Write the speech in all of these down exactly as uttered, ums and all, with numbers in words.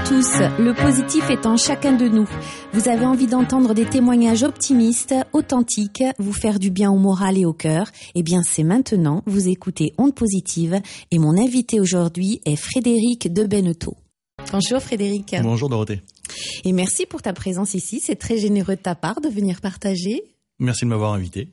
tous, le positif est en chacun de nous. Vous avez envie d'entendre des témoignages optimistes, authentiques, vous faire du bien au moral et au cœur? Eh bien, c'est maintenant. Vous écoutez Onde Positive et mon invité aujourd'hui est Frédéric de Beneteau. Bonjour Frédéric. Bonjour Dorothée. Et merci pour ta présence ici. C'est très généreux de ta part de venir partager. Merci de m'avoir invité.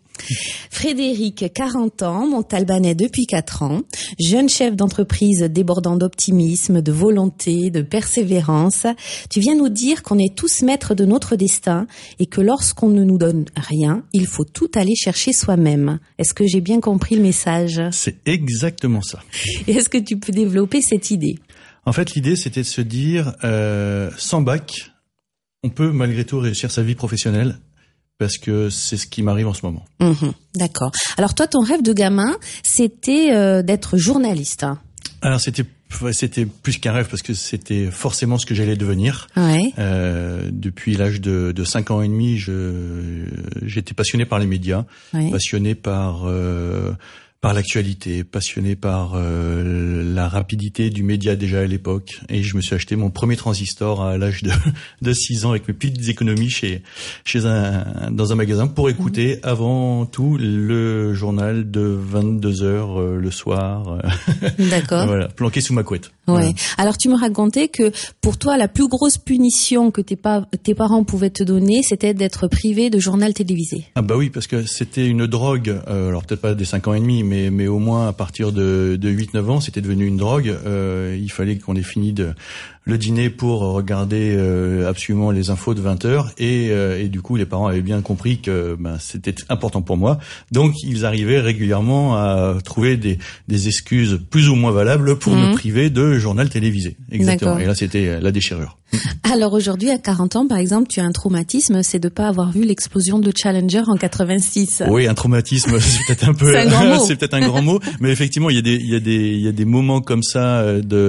Frédéric, quarante ans, montalbanais depuis quatre ans, jeune chef d'entreprise débordant d'optimisme, de volonté, de persévérance. Tu viens nous dire qu'on est tous maîtres de notre destin et que lorsqu'on ne nous donne rien, il faut tout aller chercher soi-même. Est-ce que j'ai bien compris le message? C'est exactement ça. Et est-ce que tu peux développer cette idée? En fait, l'idée, c'était de se dire, euh, sans bac, on peut malgré tout réussir sa vie professionnelle. Parce que c'est ce qui m'arrive en ce moment. Mmh, d'accord. Alors toi, ton rêve de gamin, c'était euh, d'être journaliste. Alors c'était c'était plus qu'un rêve parce que c'était forcément ce que j'allais devenir. Ouais. Euh, depuis l'âge de, de cinq ans et demi, je j'étais passionné par les médias, ouais. passionné par euh, par l'actualité, passionné par euh, la rapidité du média déjà à l'époque, et je me suis acheté mon premier transistor à l'âge de de six ans avec mes petites économies chez chez un dans un magasin pour écouter mmh. avant tout le journal de vingt-deux heures euh, le soir. D'accord. Voilà, planqué sous ma couette. Ouais. Voilà. Alors tu me racontais que pour toi la plus grosse punition que tes, pa- tes parents pouvaient te donner, c'était d'être privé de journal télévisé. Ah bah oui, parce que c'était une drogue. Euh, alors peut-être pas des cinq ans et demi, mais mais au moins à partir de de huit neuf ans, c'était devenu une drogue. Euh, il fallait qu'on ait fini de le dîner pour regarder euh, absolument les infos de vingt heures et euh, et du coup les parents avaient bien compris que ben c'était important pour moi. Donc ils arrivaient régulièrement à trouver des des excuses plus ou moins valables pour mmh. me priver de journal télévisé. Exactement. D'accord. Et là c'était la déchirure. Alors aujourd'hui à quarante ans par exemple, tu as un traumatisme, c'est de pas avoir vu l'explosion de Challenger en quatre-vingt-six. Oui, un traumatisme, c'est peut-être un peu c'est, un grand mot. c'est peut-être un grand mot, mais effectivement, il y a des il y a des il y a des moments comme ça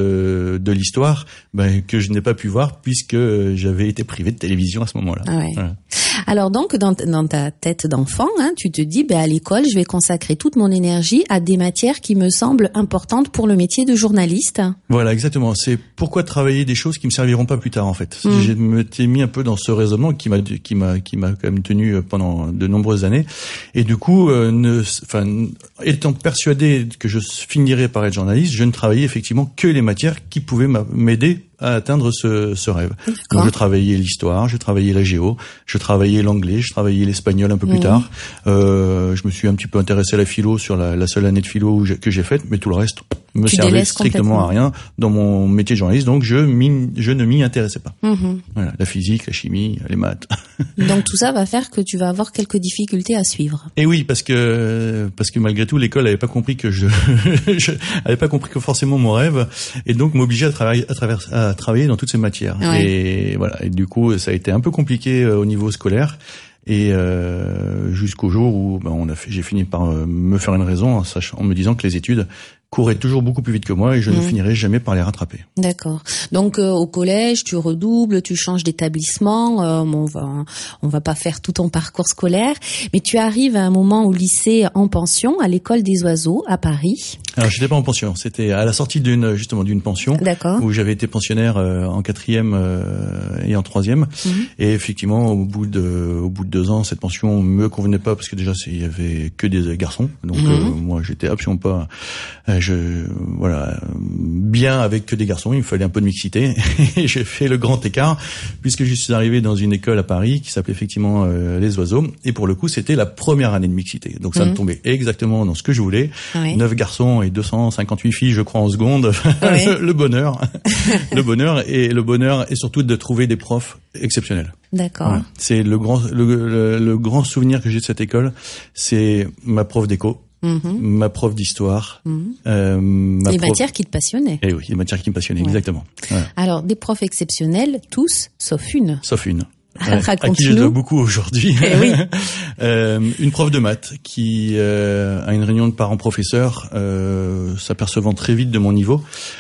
de de l'histoire ben, que je n'ai pas pu voir puisque j'avais été privé de télévision à ce moment-là. Ah ouais. Voilà. Alors donc dans, dans ta tête d'enfant, hein, tu te dis ben à l'école, je vais consacrer toute mon énergie à des matières qui me semblent importantes pour le métier de journaliste. Voilà, exactement. C'est pourquoi travailler des choses qui me serviront pas plus tard en fait. Mmh. Je m'étais mis un peu dans ce raisonnement qui m'a qui m'a qui m'a quand même tenu pendant de nombreuses années et du coup euh, ne enfin étant persuadé que je finirais par être journaliste, je ne travaillais effectivement que les matières qui pouvaient m'aider à atteindre ce, ce rêve. Donc je travaillais l'histoire, je travaillais la géo, je travaillais l'anglais, je travaillais l'espagnol un peu plus mmh. tard. Euh, je me suis un petit peu intéressé à la philo sur la, la seule année de philo où que j'ai faite, mais tout le reste me tu servait strictement à rien dans mon métier de journaliste, donc je, je ne m'y intéressais pas. Mmh. Voilà, la physique, la chimie, les maths. Donc tout ça va faire que tu vas avoir quelques difficultés à suivre. Et oui, parce que parce que malgré tout, l'école n'avait pas compris que je, je avait pas compris que forcément mon rêve, et donc m'obligeait à travailler à travers à travailler dans toutes ces matières. Ouais. Et voilà. Et du coup, ça a été un peu compliqué au niveau scolaire. Et euh, jusqu'au jour où ben, on a fait, j'ai fini par euh, me faire une raison en, sachant, en me disant que les études couraient toujours beaucoup plus vite que moi et je mmh. ne finirais jamais par les rattraper. D'accord. Donc euh, au collège, tu redoubles, tu changes d'établissement. Euh, bon, on va on va pas faire tout ton parcours scolaire, mais tu arrives à un moment au lycée en pension, à l'école des oiseaux à Paris. Alors j'étais pas en pension, c'était à la sortie d'une justement d'une pension. D'accord. Où j'avais été pensionnaire euh, en quatrième euh, et en troisième. Mmh. Et effectivement, au bout de au bout de deux ans, cette pension me convenait pas parce que déjà il y avait que des garçons. Donc mmh. euh, moi j'étais absolument pas euh, je voilà bien avec que des garçons, il me fallait un peu de mixité et j'ai fait le grand écart puisque je suis arrivé dans une école à Paris qui s'appelait effectivement euh, les Oiseaux et pour le coup c'était la première année de mixité, donc ça mmh. me tombait exactement dans ce que je voulais. Oui. Neuf garçons et deux cent cinquante-huit filles je crois en seconde. Oui. le bonheur le bonheur et le bonheur et surtout de trouver des profs exceptionnels. D'accord. Voilà. C'est le grand le, le, le grand souvenir que j'ai de cette école, c'est ma prof d'éco. Mmh. Ma prof d'histoire. Mmh. Euh, ma les prof... matières qui te passionnaient. Eh oui, les matières qui me passionnaient, ouais. Exactement. Voilà. Alors, des profs exceptionnels, tous, sauf une. Sauf une. Ouais, à qui je dois beaucoup aujourd'hui. Eh oui. euh, une prof de maths qui, euh, à une réunion de parents-professeurs, euh, s'apercevant très vite de mon niveau,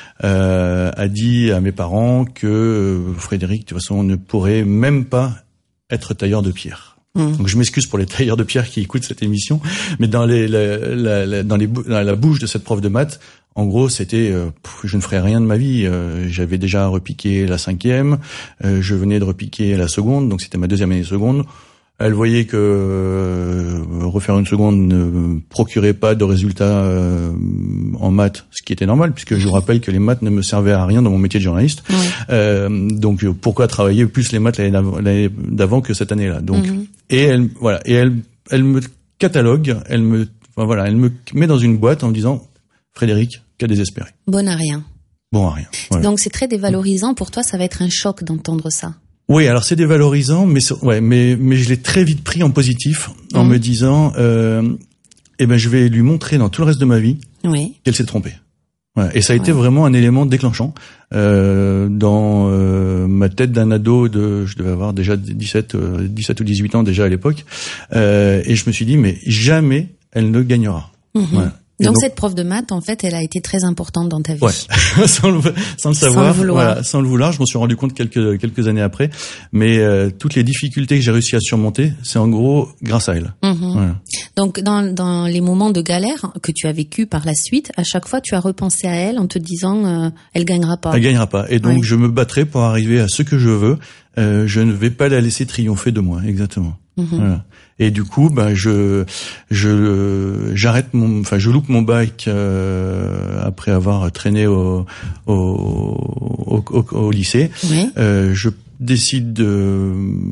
euh, a dit à mes parents que euh, Frédéric, de toute façon, ne pourrait même pas être tailleur de pierre. Mmh. Donc je m'excuse pour les tailleurs de pierre qui écoutent cette émission, mais dans les la, la, la, dans les dans la bouche de cette prof de maths, En gros, c'était euh, pff, je ne ferais rien de ma vie. Euh, j'avais déjà repiqué la cinquième, euh, je venais de repiquer la seconde, donc c'était ma deuxième année seconde. Elle voyait que euh, refaire une seconde ne procurait pas de résultats euh, en maths, ce qui était normal, puisque je vous rappelle que les maths ne me servaient à rien dans mon métier de journaliste. Oui. Euh, donc pourquoi travailler plus les maths l'année d'avant, l'année d'avant que cette année-là. Donc mm-hmm. et elle voilà et elle elle me catalogue, elle me enfin, voilà, elle me met dans une boîte en me disant Frédéric, qu'a désespéré. Bon à rien. Bon à rien. Voilà. Donc c'est très dévalorisant pour toi, ça va être un choc d'entendre ça. Oui, alors c'est dévalorisant, mais ouais, mais mais je l'ai très vite pris en positif, en mmh. me disant, euh, eh ben je vais lui montrer dans tout le reste de ma vie oui. qu'elle s'est trompée. Voilà. Et ça a été ouais. vraiment un élément déclenchant euh, dans euh, ma tête d'un ado de, je devais avoir déjà dix-sept, euh, dix-sept ou dix-huit ans déjà à l'époque, euh, et je me suis dit mais jamais elle ne gagnera. Mmh. Voilà. Donc, donc cette prof de maths, en fait, elle a été très importante dans ta vie. Ouais, sans, le, sans le savoir, sans le vouloir. Voilà, sans le vouloir. Je m'en suis rendu compte quelques quelques années après. Mais euh, toutes les difficultés que j'ai réussi à surmonter, c'est en gros grâce à elle. Mm-hmm. Voilà. Donc dans dans les moments de galère que tu as vécu par la suite, à chaque fois, tu as repensé à elle en te disant, euh, elle gagnera pas. Elle gagnera pas. Et donc ouais. je me battrai pour arriver à ce que je veux. Euh, je ne vais pas la laisser triompher de moi. Exactement. Mm-hmm. Voilà. Et du coup, ben je je j'arrête mon, enfin je loupe mon bac euh, après avoir traîné au au au, au, au lycée. Oui. Euh, je décide de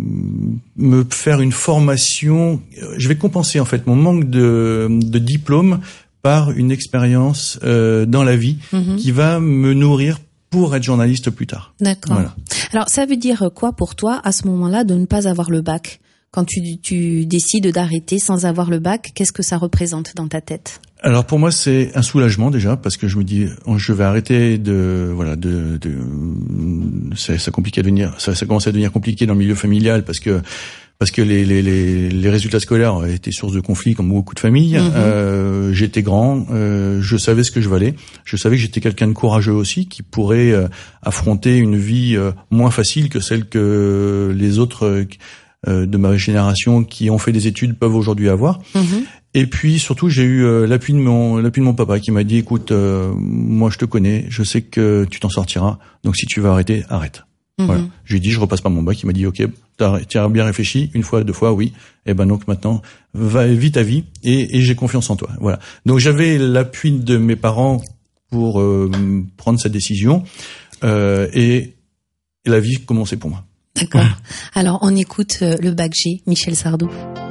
me faire une formation. Je vais compenser en fait mon manque de de diplôme par une expérience euh, dans la vie mm-hmm. qui va me nourrir pour être journaliste plus tard. D'accord. Voilà. Alors ça veut dire quoi pour toi à ce moment-là de ne pas avoir le bac? Quand tu, tu décides d'arrêter sans avoir le bac, qu'est-ce que ça représente dans ta tête? Alors pour moi c'est un soulagement déjà parce que je me dis je vais arrêter de voilà de, de ça, ça complique à devenir ça, ça commence à devenir compliqué dans le milieu familial parce que parce que les les les, les résultats scolaires étaient source de conflits comme beaucoup de familles. Mmh. Euh, j'étais grand, euh, je savais ce que je valais, je savais que j'étais quelqu'un de courageux aussi qui pourrait euh, affronter une vie euh, moins facile que celle que les autres euh, Euh, de ma génération qui ont fait des études peuvent aujourd'hui avoir. Mmh. Et puis surtout j'ai eu euh, l'appui de mon l'appui de mon papa qui m'a dit écoute euh, moi je te connais, je sais que tu t'en sortiras, donc si tu veux arrêter, arrête. Mmh. Voilà. Je lui ai dit je repasse pas mon bac, il m'a dit OK, tu as bien réfléchi, une fois, deux fois, oui. Et ben donc maintenant va vis ta vie et, et j'ai confiance en toi. Voilà. Donc j'avais l'appui de mes parents pour euh, prendre cette décision euh, et, et la vie commençait pour moi. D'accord. Alors, on écoute euh, le bac G, Michel Sardou.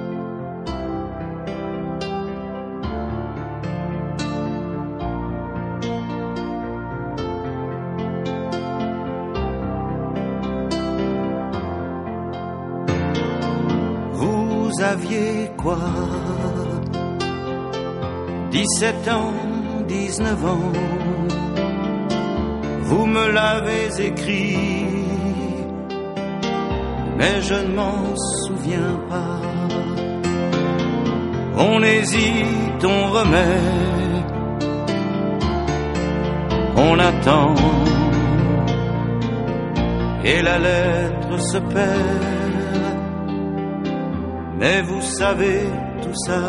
Vous aviez quoi? dix-sept ans, dix-neuf ans. Vous me l'avez écrit, mais je ne m'en souviens pas. On hésite, on remet, on attend, et la lettre se perd. Mais vous savez tout ça,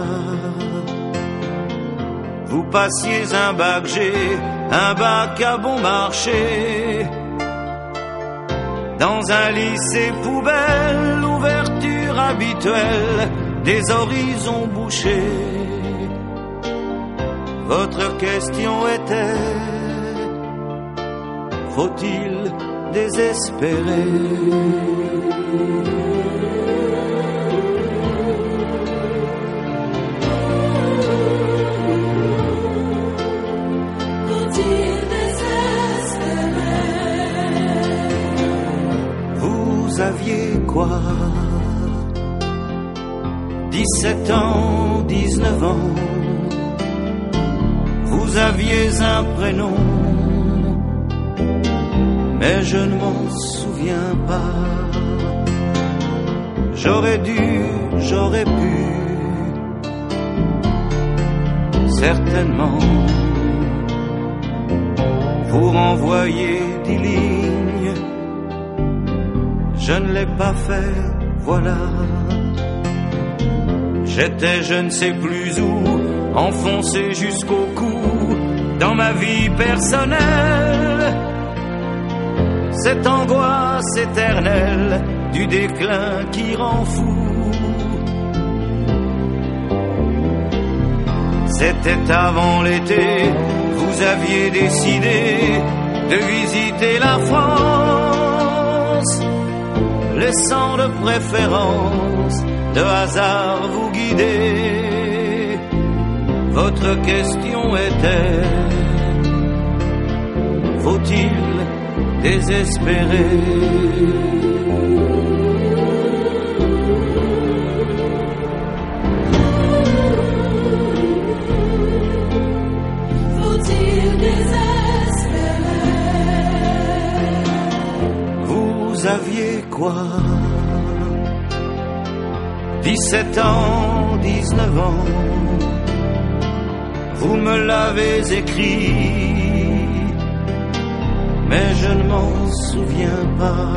vous passiez un bac G, un bac à bon marché. Dans un lycée poubelle, l'ouverture habituelle des horizons bouchés. Votre question était, faut-il désespérer? Vous aviez quoi? dix-sept ans, dix-neuf ans. Vous aviez un prénom, mais je ne m'en souviens pas. J'aurais dû, j'aurais pu, certainement, vous renvoyer des lignes. Je ne l'ai pas fait, voilà. J'étais je ne sais plus où, enfoncé jusqu'au cou dans dans ma vie personnelle, cette angoisse éternelle du déclin qui rend fou. C'était avant l'été, vous aviez décidé de visiter la France, laissant de préférence de hasard vous guider. Votre question était: faut-il désespérer? Vous aviez quoi? dix-sept ans, dix-neuf ans. Vous me l'avez écrit, mais je ne m'en souviens pas.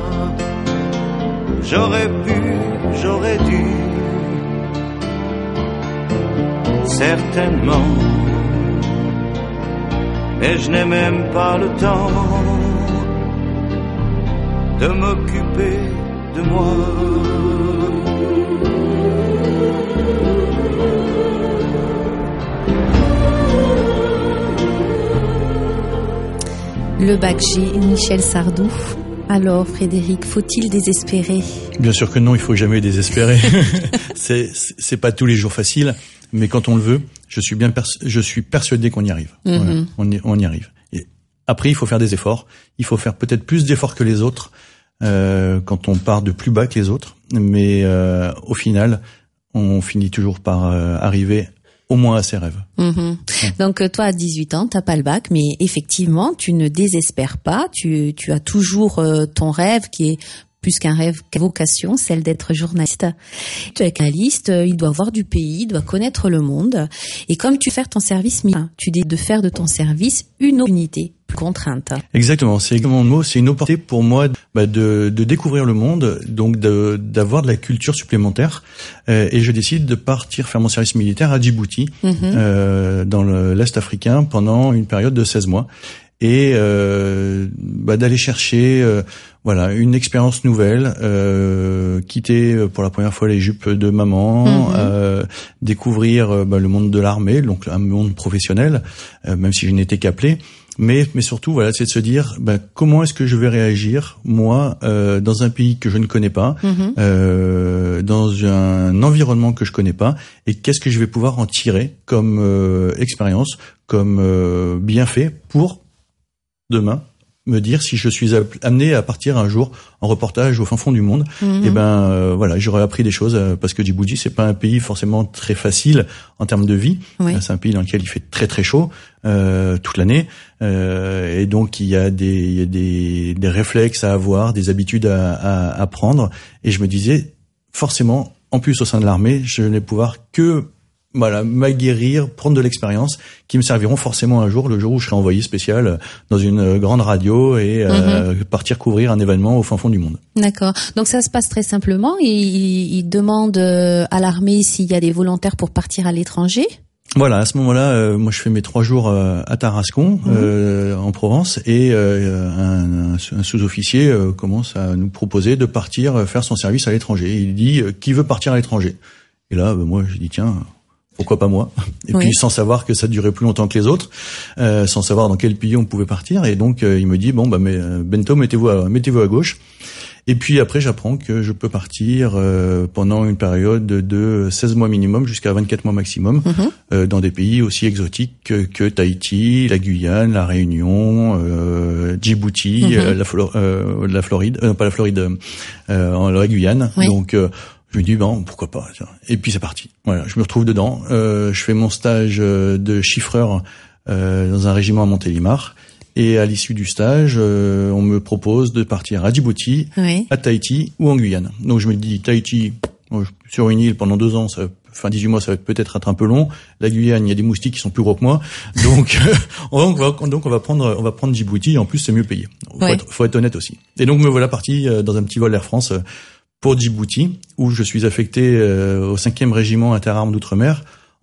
J'aurais pu, j'aurais dû, certainement, mais je n'ai même pas le temps de m'occuper de moi. Le bac G, Michel Sardou. Alors, Frédéric, faut-il désespérer? Bien sûr que non, il faut jamais désespérer. c'est, c'est pas tous les jours facile, mais quand on le veut, je suis bien, pers- je suis persuadé qu'on y arrive. Mm-hmm. Voilà, on y, on y arrive. Et après, il faut faire des efforts. Il faut faire peut-être plus d'efforts que les autres euh, quand on part de plus bas que les autres, mais euh, au final, on finit toujours par euh, arriver au moins à ses rêves. Mmh. Donc toi à dix-huit ans, t'as pas le bac, mais effectivement, tu ne désespères pas. Tu, tu as toujours euh, ton rêve qui est plus qu'un rêve, qu'une vocation, celle d'être journaliste. Tu es journaliste, il doit voir du pays, il doit connaître le monde. Et comme tu fais ton service, tu dis de faire de ton service une unité plus contrainte. Exactement, c'est exactement le mot. C'est une opportunité pour moi bah, de, de découvrir le monde, donc de, d'avoir de la culture supplémentaire. Euh, et je décide de partir faire mon service militaire à Djibouti, mm-hmm. euh, dans le, l'Est africain, pendant une période de seize mois. Et euh, bah, d'aller chercher euh, voilà une expérience nouvelle, euh, quitter pour la première fois les jupes de maman, mmh. euh, découvrir bah, le monde de l'armée, donc un monde professionnel, euh, même si je n'étais qu'appelé. Mais, mais surtout, voilà, c'est de se dire bah, comment est-ce que je vais réagir moi euh, dans un pays que je ne connais pas, mmh. euh, dans un environnement que je connais pas, et qu'est-ce que je vais pouvoir en tirer comme euh, expérience, comme euh, bienfait pour demain me dire si je suis amené à partir un jour en reportage au fin fond du monde, mmh. et ben euh, voilà, j'aurais appris des choses euh, parce que Djibouti c'est pas un pays forcément très facile en termes de vie. Oui. C'est un pays dans lequel il fait très très chaud euh, toute l'année euh, et donc il y a des il y a des des réflexes à avoir, des habitudes à, à à prendre, et je me disais forcément en plus au sein de l'armée, je n'ai pouvoir que voilà, m'aguerrir, prendre de l'expérience, qui me serviront forcément un jour, le jour où je serai envoyé spécial dans une grande radio et euh, mm-hmm. partir couvrir un événement au fin fond du monde. D'accord. Donc ça se passe très simplement. Il, il demande à l'armée s'il y a des volontaires pour partir à l'étranger. Voilà, à ce moment-là, euh, moi je fais mes trois jours euh, à Tarascon, mmh. euh, en Provence, et euh, un, un sous-officier euh, commence à nous proposer de partir faire son service à l'étranger. Il dit euh, qui veut partir à l'étranger. Et là, bah, moi je dis tiens. Pourquoi pas moi? Et oui. Puis sans savoir que ça durait plus longtemps que les autres, euh, sans savoir dans quel pays on pouvait partir. Et donc euh, il me dit bon bah mais Bento, mettez-vous à, mettez-vous à gauche. Et puis après j'apprends que je peux partir euh, pendant une période de seize mois minimum jusqu'à vingt-quatre mois maximum, mm-hmm. euh, dans des pays aussi exotiques que, que Tahiti, la Guyane, la Réunion, euh, Djibouti, mm-hmm. euh, la, Flo- euh, la Floride, euh, pas la Floride, euh, la Guyane. Oui. Donc euh, je me dis bon pourquoi pas, et puis c'est parti. Voilà, je me retrouve dedans. Euh, je fais mon stage de chiffreur euh, dans un régiment à Montélimar, et à l'issue du stage, euh, on me propose de partir à Djibouti, oui. à Tahiti ou en Guyane. Donc je me dis Tahiti, sur une île pendant deux ans, ça, enfin dix-huit mois, ça va peut-être être un peu long. La Guyane, il y a des moustiques qui sont plus gros que moi, donc on va, donc on va prendre on va prendre Djibouti. Et en plus c'est mieux payé. Faut, oui. être, faut être honnête aussi. Et donc me voilà parti dans un petit vol Air France pour Djibouti, où je suis affecté euh, au cinquième régiment interarmes d'outre-mer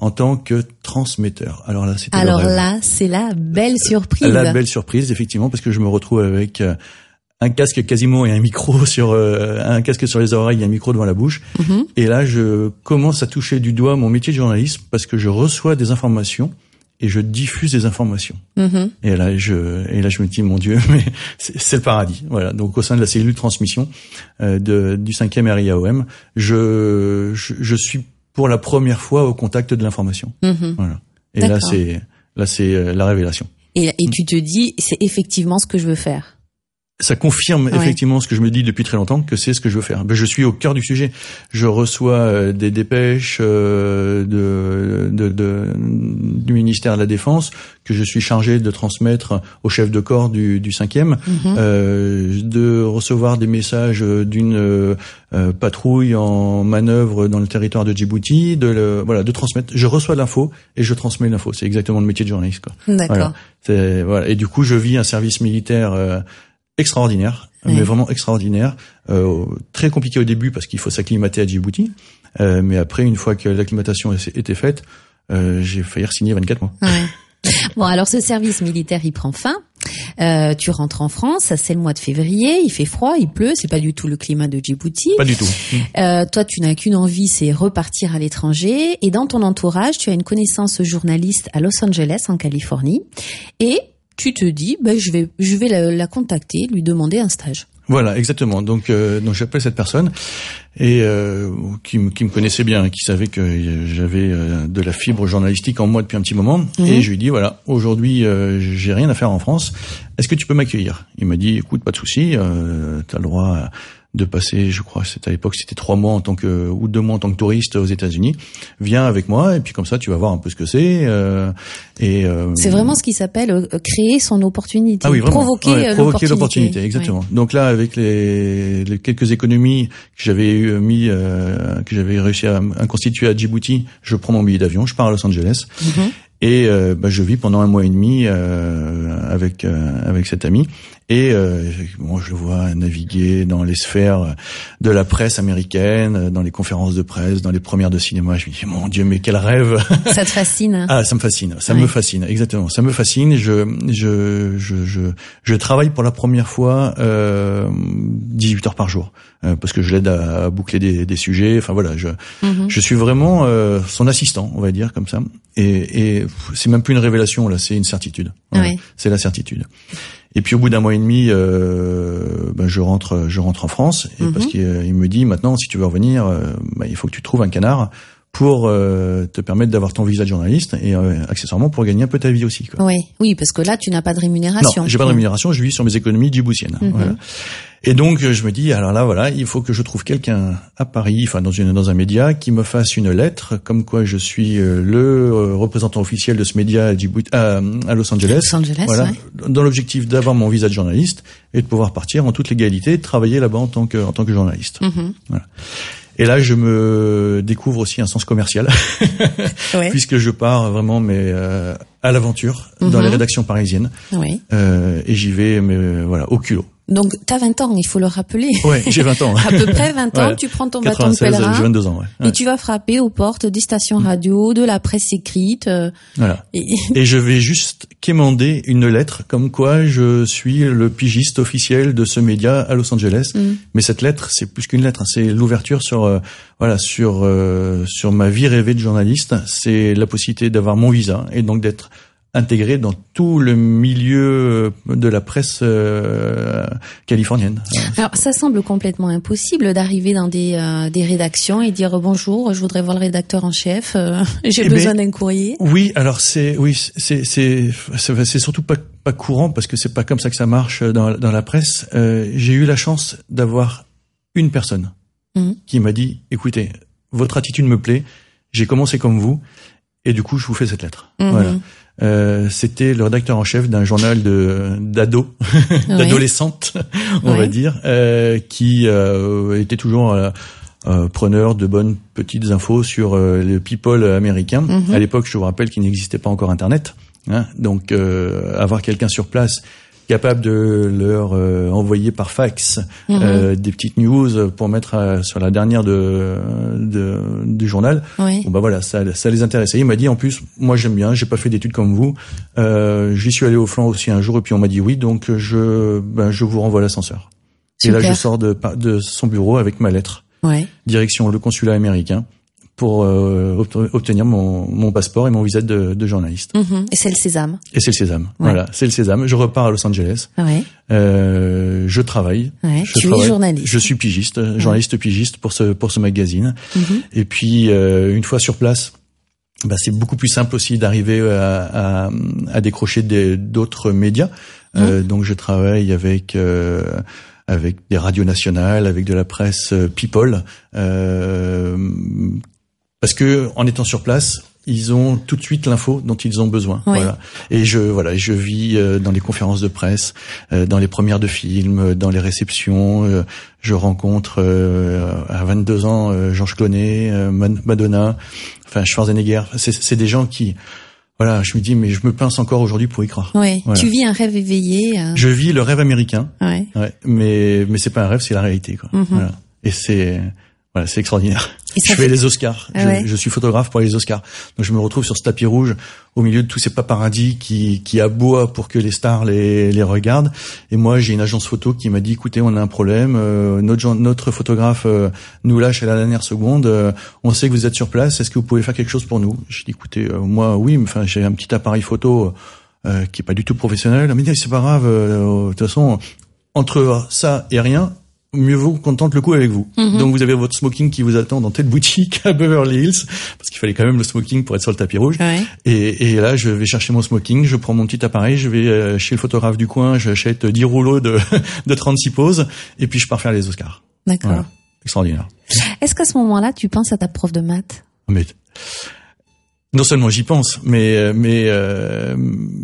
en tant que transmetteur. Alors là, c'était Alors le rêve. là, c'est la belle surprise. La belle surprise, effectivement, parce que je me retrouve avec euh, un casque quasiment et un micro sur euh, un casque sur les oreilles et un micro devant la bouche. Mm-hmm. Et là, je commence à toucher du doigt mon métier de journaliste parce que je reçois des informations et je diffuse des informations. Mm-hmm. Et là, je et là, je me dis, mon Dieu, mais c'est, c'est le paradis. Voilà. Donc, au sein de la cellule de transmission euh, de, du cinquième R I A O M, je, je je suis pour la première fois au contact de l'information. Mm-hmm. Voilà. Et D'accord. là, c'est là, c'est la révélation. Et, et tu te dis, c'est effectivement ce que je veux faire. Ça confirme ouais. effectivement ce que je me dis depuis très longtemps, que c'est ce que je veux faire. Ben, je suis au cœur du sujet. Je reçois euh, des dépêches euh, de, de, de, du ministère de la Défense que je suis chargé de transmettre au chef de corps du, du cinquième, mm-hmm. euh, de recevoir des messages d'une euh, patrouille en manœuvre dans le territoire de Djibouti, de le, voilà, de transmettre. Je reçois de l'info et je transmets l'info. C'est exactement le métier de journaliste, quoi. D'accord. Voilà. C'est, voilà. Et du coup, je vis un service militaire euh, extraordinaire, oui. mais vraiment extraordinaire. Euh, très compliqué au début parce qu'il faut s'acclimater à Djibouti, euh, mais après, une fois que l'acclimatation était faite, euh, j'ai failli re-signer vingt-quatre mois. Ouais. Bon, alors ce service militaire, il prend fin. Euh, tu rentres en France, c'est le mois de février, il fait froid, il pleut, c'est pas du tout le climat de Djibouti. Pas du tout. Euh, toi, tu n'as qu'une envie, c'est repartir à l'étranger. Et dans ton entourage, tu as une connaissance journaliste à Los Angeles, en Californie, et tu te dis, ben je vais, je vais la, la contacter, lui demander un stage. Voilà, exactement. Donc, euh, donc j'appelle cette personne et euh, qui, qui me connaissait bien, qui savait que j'avais euh, de la fibre journalistique en moi depuis un petit moment. Mmh. Et je lui dis voilà, aujourd'hui euh, j'ai rien à faire en France. Est-ce que tu peux m'accueillir ? Il m'a dit écoute, pas de souci, euh, t'as le droit à, de passer, je crois, c'était à l'époque, c'était trois mois en tant que ou deux mois en tant que touriste aux États-Unis. Viens avec moi et puis comme ça, tu vas voir un peu ce que c'est. Euh, et euh, c'est vraiment ce qui s'appelle euh, créer son opportunité, ah oui, vraiment. provoquer, ouais, provoquer l'opportunité. l'opportunité, exactement. Ouais. Donc là, avec les, les quelques économies que j'avais mis, euh, que j'avais réussi à, à constituer à Djibouti, je prends mon billet d'avion, je pars à Los Angeles. Mm-hmm. Et euh, bah, je vis pendant un mois et demi euh, avec euh, avec cet ami. Et euh, moi, je le vois naviguer dans les sphères de la presse américaine, dans les conférences de presse, dans les premières de cinéma. Je me dis, mon Dieu, mais quel rêve! Ça te fascine? Ah, ça me fascine. Ça ouais. me fascine, exactement. Ça me fascine. Je je je je, je travaille pour la première fois euh, dix-huit heures par jour euh, parce que je l'aide à, à boucler des, des sujets. Enfin voilà, je mm-hmm. je suis vraiment euh, son assistant, on va dire comme ça. Et, et c'est même plus une révélation là, c'est une certitude. Voilà. Ouais. C'est la certitude. Et puis au bout d'un mois et demi, euh, ben je rentre, je rentre en France, et mm-hmm. parce qu'il il me dit maintenant, si tu veux revenir, euh, ben, il faut que tu trouves un canard pour euh, te permettre d'avoir ton visa de journaliste et euh, accessoirement pour gagner un peu ta vie aussi, quoi. Oui, oui, parce que là tu n'as pas de rémunération. Non, j'ai pas de rémunération, je vis sur mes économies djiboutiennes. Mm-hmm. Voilà. Et donc je me dis alors là voilà, il faut que je trouve quelqu'un à Paris, enfin dans une dans un média qui me fasse une lettre comme quoi je suis le représentant officiel de ce média à, Djibouti, à, à Los Angeles. Los Angeles, voilà, ouais. Dans l'objectif d'avoir mon visa de journaliste et de pouvoir partir en toute légalité, de travailler là-bas en tant que en tant que journaliste. Mm-hmm. Voilà. Et là, je me découvre aussi un sens commercial, ouais. puisque je pars vraiment mais euh, à l'aventure mm-hmm. dans les rédactions parisiennes. Ouais. Euh, et j'y vais mais euh, voilà au culot. Donc, t'as vingt ans, il faut le rappeler. Ouais, j'ai vingt ans. À peu près vingt ans, ouais. Tu prends ton bâton de pèlerin. J'ai vingt-deux ans, ouais. ouais. Et tu vas frapper aux portes des stations radio, de la presse écrite. Euh, voilà. Et... et je vais juste quémander une lettre comme quoi je suis le pigiste officiel de ce média à Los Angeles. Mm. Mais cette lettre, c'est plus qu'une lettre, hein, c'est l'ouverture sur, euh, voilà, sur, euh, sur ma vie rêvée de journaliste. C'est la possibilité d'avoir mon visa et donc d'être intégré dans tout le milieu de la presse euh, californienne. Alors ça semble complètement impossible d'arriver dans des euh, des rédactions et dire bonjour, je voudrais voir le rédacteur en chef, euh, j'ai eh besoin ben, d'un courrier. Oui, alors c'est oui, c'est c'est c'est, c'est surtout pas pas courant parce que c'est pas comme ça que ça marche dans dans la presse. Euh, j'ai eu la chance d'avoir une personne mmh. qui m'a dit écoutez, votre attitude me plaît, j'ai commencé comme vous et du coup je vous fais cette lettre. Mmh. Voilà. Euh, c'était le rédacteur en chef d'un journal de d'ados, oui. d'adolescentes, on oui. va dire, euh, qui euh, était toujours euh, euh, preneur de bonnes petites infos sur euh, les people américains. Mm-hmm. À l'époque, je vous rappelle qu'il n'existait pas encore Internet, hein, donc euh, avoir quelqu'un sur place capable de leur euh, envoyer par fax mmh. euh, des petites news pour mettre euh, sur la dernière de, de du journal. Oui. Bon bah voilà, ça, ça les intéressait. Il m'a dit en plus, moi j'aime bien, j'ai pas fait d'études comme vous. Euh, j'y suis allé au flanc aussi un jour et puis on m'a dit oui, donc je ben je vous renvoie l'ascenseur. Super. Et là je sors de de son bureau avec ma lettre. Ouais. Direction le consulat américain pour euh, obtenir mon, mon passeport et mon visa de, de journaliste. Mmh. Et c'est le sésame. Et c'est le sésame. Ouais. Voilà, c'est le sésame. Je repars à Los Angeles. Ouais. Euh, je travaille. Ouais. Je tu travaille. es journaliste. Je suis pigiste, ouais. journaliste pigiste pour ce pour ce magazine. Mmh. Et puis euh, une fois sur place, bah c'est beaucoup plus simple aussi d'arriver à, à, à décrocher des, d'autres médias. Mmh. Euh, donc je travaille avec euh, avec des radios nationales, avec de la presse People. Euh, Parce que en étant sur place, ils ont tout de suite l'info dont ils ont besoin. Oui. Voilà. Et je voilà, je vis euh, dans les conférences de presse, euh, dans les premières de films, dans les réceptions. Euh, je rencontre euh, à vingt-deux ans euh, Georges Clooney, euh, Madonna, enfin Schwarzenegger. C'est, c'est des gens qui, voilà, je me dis mais je me pince encore aujourd'hui pour y croire. Oui. Voilà. Tu vis un rêve éveillé. Euh... Je vis le rêve américain. Ouais. Ouais. Mais mais c'est pas un rêve, c'est la réalité quoi. Mm-hmm. Voilà. Et c'est Voilà, c'est extraordinaire. Je fais fait... les Oscars. Ah ouais. je, je suis photographe pour les Oscars. Donc je me retrouve sur ce tapis rouge au milieu de tous ces paparazzis qui, qui aboient pour que les stars les, les regardent. Et moi, j'ai une agence photo qui m'a dit, écoutez, on a un problème. Euh, notre, notre photographe euh, nous lâche à la dernière seconde. Euh, on sait que vous êtes sur place. Est-ce que vous pouvez faire quelque chose pour nous? J'ai dit, écoutez, euh, moi, oui, mais enfin, j'ai un petit appareil photo euh, qui est pas du tout professionnel. Mais c'est pas grave. Euh, de toute façon, entre ça et rien, mieux vaut qu'on tente le coup avec vous. Mm-hmm. Donc vous avez votre smoking qui vous attend dans telle boutique à Beverly Hills, parce qu'il fallait quand même le smoking pour être sur le tapis rouge. Ouais. Et, et là, je vais chercher mon smoking, je prends mon petit appareil, je vais chez le photographe du coin, j'achète dix rouleaux de, de trente-six poses, et puis je pars faire les Oscars. D'accord. Voilà. Extraordinaire. Est-ce qu'à ce moment-là, tu penses à ta prof de maths? Mais non seulement j'y pense, mais mais euh,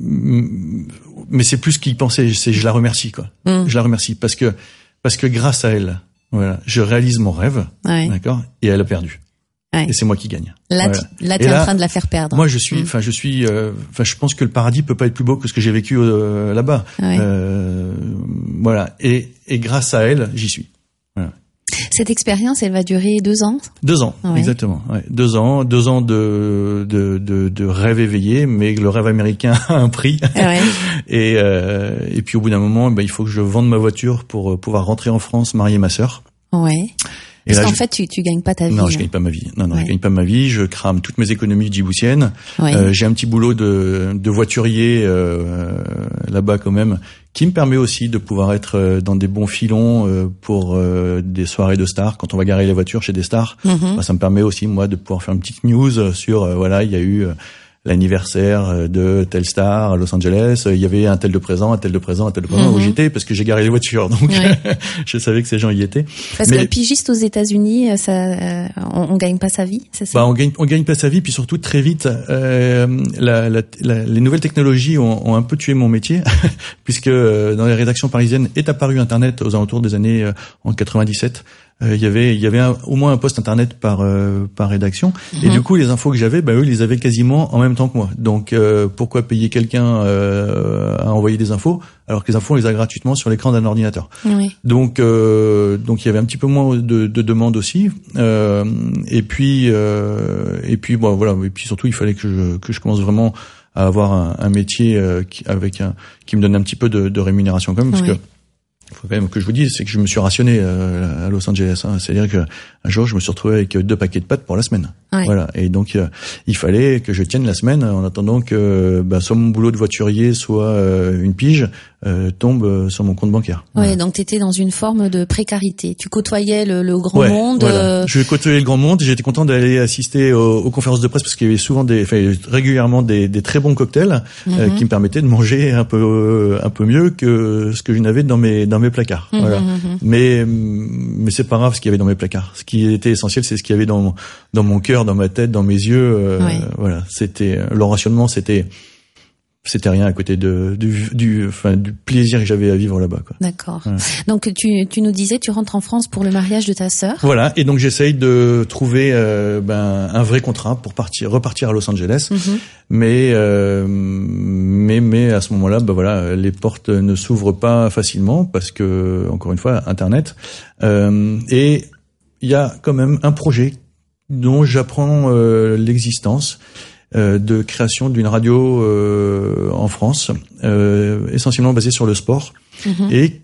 mais c'est plus qu'il pensait, c'est je la remercie quoi. Mm. Je la remercie parce que Parce que grâce à elle, voilà, je réalise mon rêve, ouais. d'accord, et elle a perdu. Ouais. Et c'est moi qui gagne. Là, voilà. tu, là, tu es en train de la faire perdre. Moi, je suis, enfin, mmh. je suis, enfin, euh, je pense que le paradis peut pas être plus beau que ce que j'ai vécu euh, là-bas. Ouais. Euh, voilà. Et, et grâce à elle, j'y suis. Voilà. Cette expérience, elle va durer deux ans. Deux ans, ouais. exactement. Ouais. Deux ans, deux ans de de de, de rêve éveillé, mais le rêve américain a un prix. Ouais. et euh, et puis au bout d'un moment, ben il faut que je vende ma voiture pour pouvoir rentrer en France, marier ma sœur. Ouais. Et Parce là, qu'en je... fait, tu tu gagnes pas ta vie. Non, hein. je gagne pas ma vie. Non, non, ouais. je gagne pas ma vie. Je crame toutes mes économies djiboutiennes. Ouais. Euh, j'ai un petit boulot de de voiturier euh, là-bas quand même, qui me permet aussi de pouvoir être dans des bons filons euh, pour euh, des soirées de stars. Quand on va garer les voitures chez des stars, mm-hmm. bah, ça me permet aussi moi de pouvoir faire une petite news sur euh, voilà, il y a eu euh, l'anniversaire de telle star à Los Angeles, il y avait un tel de présent, un tel de présent, un tel de présent, mm-hmm. où j'étais parce que j'ai garé les voitures, donc ouais. je savais que ces gens y étaient. Parce Mais, que le pigiste aux États-Unis, ça, euh, on, on gagne pas sa vie, c'est ça? Bah, on gagne, on gagne pas sa vie, puis surtout très vite, euh, la, la, la, les nouvelles technologies ont, ont un peu tué mon métier, puisque euh, dans les rédactions parisiennes est apparu Internet aux alentours des années euh, en quatre-vingt-dix-sept. Il euh, y avait il y avait un, au moins un poste internet par euh, par rédaction mm-hmm. et du coup les infos que j'avais bah eux ils les avaient quasiment en même temps que moi. Donc euh, pourquoi payer quelqu'un euh, à envoyer des infos alors que les infos on les a gratuitement sur l'écran d'un ordinateur. Oui. Donc euh, donc il y avait un petit peu moins de de demandes aussi euh, et puis euh, et puis bon voilà et puis surtout il fallait que je que je commence vraiment à avoir un, un métier euh, qui avec un qui me donne un petit peu de, de rémunération quand même parce oui. que il faut quand même que je vous dise, c'est que je me suis rationné euh, à Los Angeles. Hein. C'est-à-dire que un jour, je me suis retrouvé avec deux paquets de pâtes pour la semaine. Ouais. Voilà. Et donc, euh, il fallait que je tienne la semaine en attendant que bah, soit mon boulot de voiturier, soit euh, une pige euh, tombe sur mon compte bancaire. Ouais. Voilà. Donc, t'étais dans une forme de précarité. Tu côtoyais le, le grand ouais, monde. Voilà. Euh... Je côtoyais le grand monde. J'étais content d'aller assister aux, aux conférences de presse parce qu'il y avait souvent des, enfin, régulièrement des, des très bons cocktails mm-hmm. euh, qui me permettaient de manger un peu, un peu mieux que ce que je n'avais dans mes, dans mes placards. Mm-hmm. Voilà. Mmh. Mais mais c'est pas grave ce qu'il y avait dans mes placards. Ce qui était essentiel, c'est ce qu'il y avait dans dans mon cœur, dans ma tête, dans mes yeux. Euh, ouais. Voilà, c'était le rationnement, c'était c'était rien à côté de du du enfin du plaisir que j'avais à vivre là-bas, quoi. D'accord. Ouais. Donc tu tu nous disais tu rentres en France pour le mariage de ta sœur. Voilà, et donc j'essaye de trouver euh, ben un vrai contrat pour partir repartir à Los Angeles. Mm-hmm. Mais euh, mais mais à ce moment-là, ben voilà, les portes ne s'ouvrent pas facilement parce que encore une fois internet euh, et il y a quand même un projet dont j'apprends euh, l'existence. Euh, de création d'une radio euh, en France, euh, essentiellement basée sur le sport, mmh. et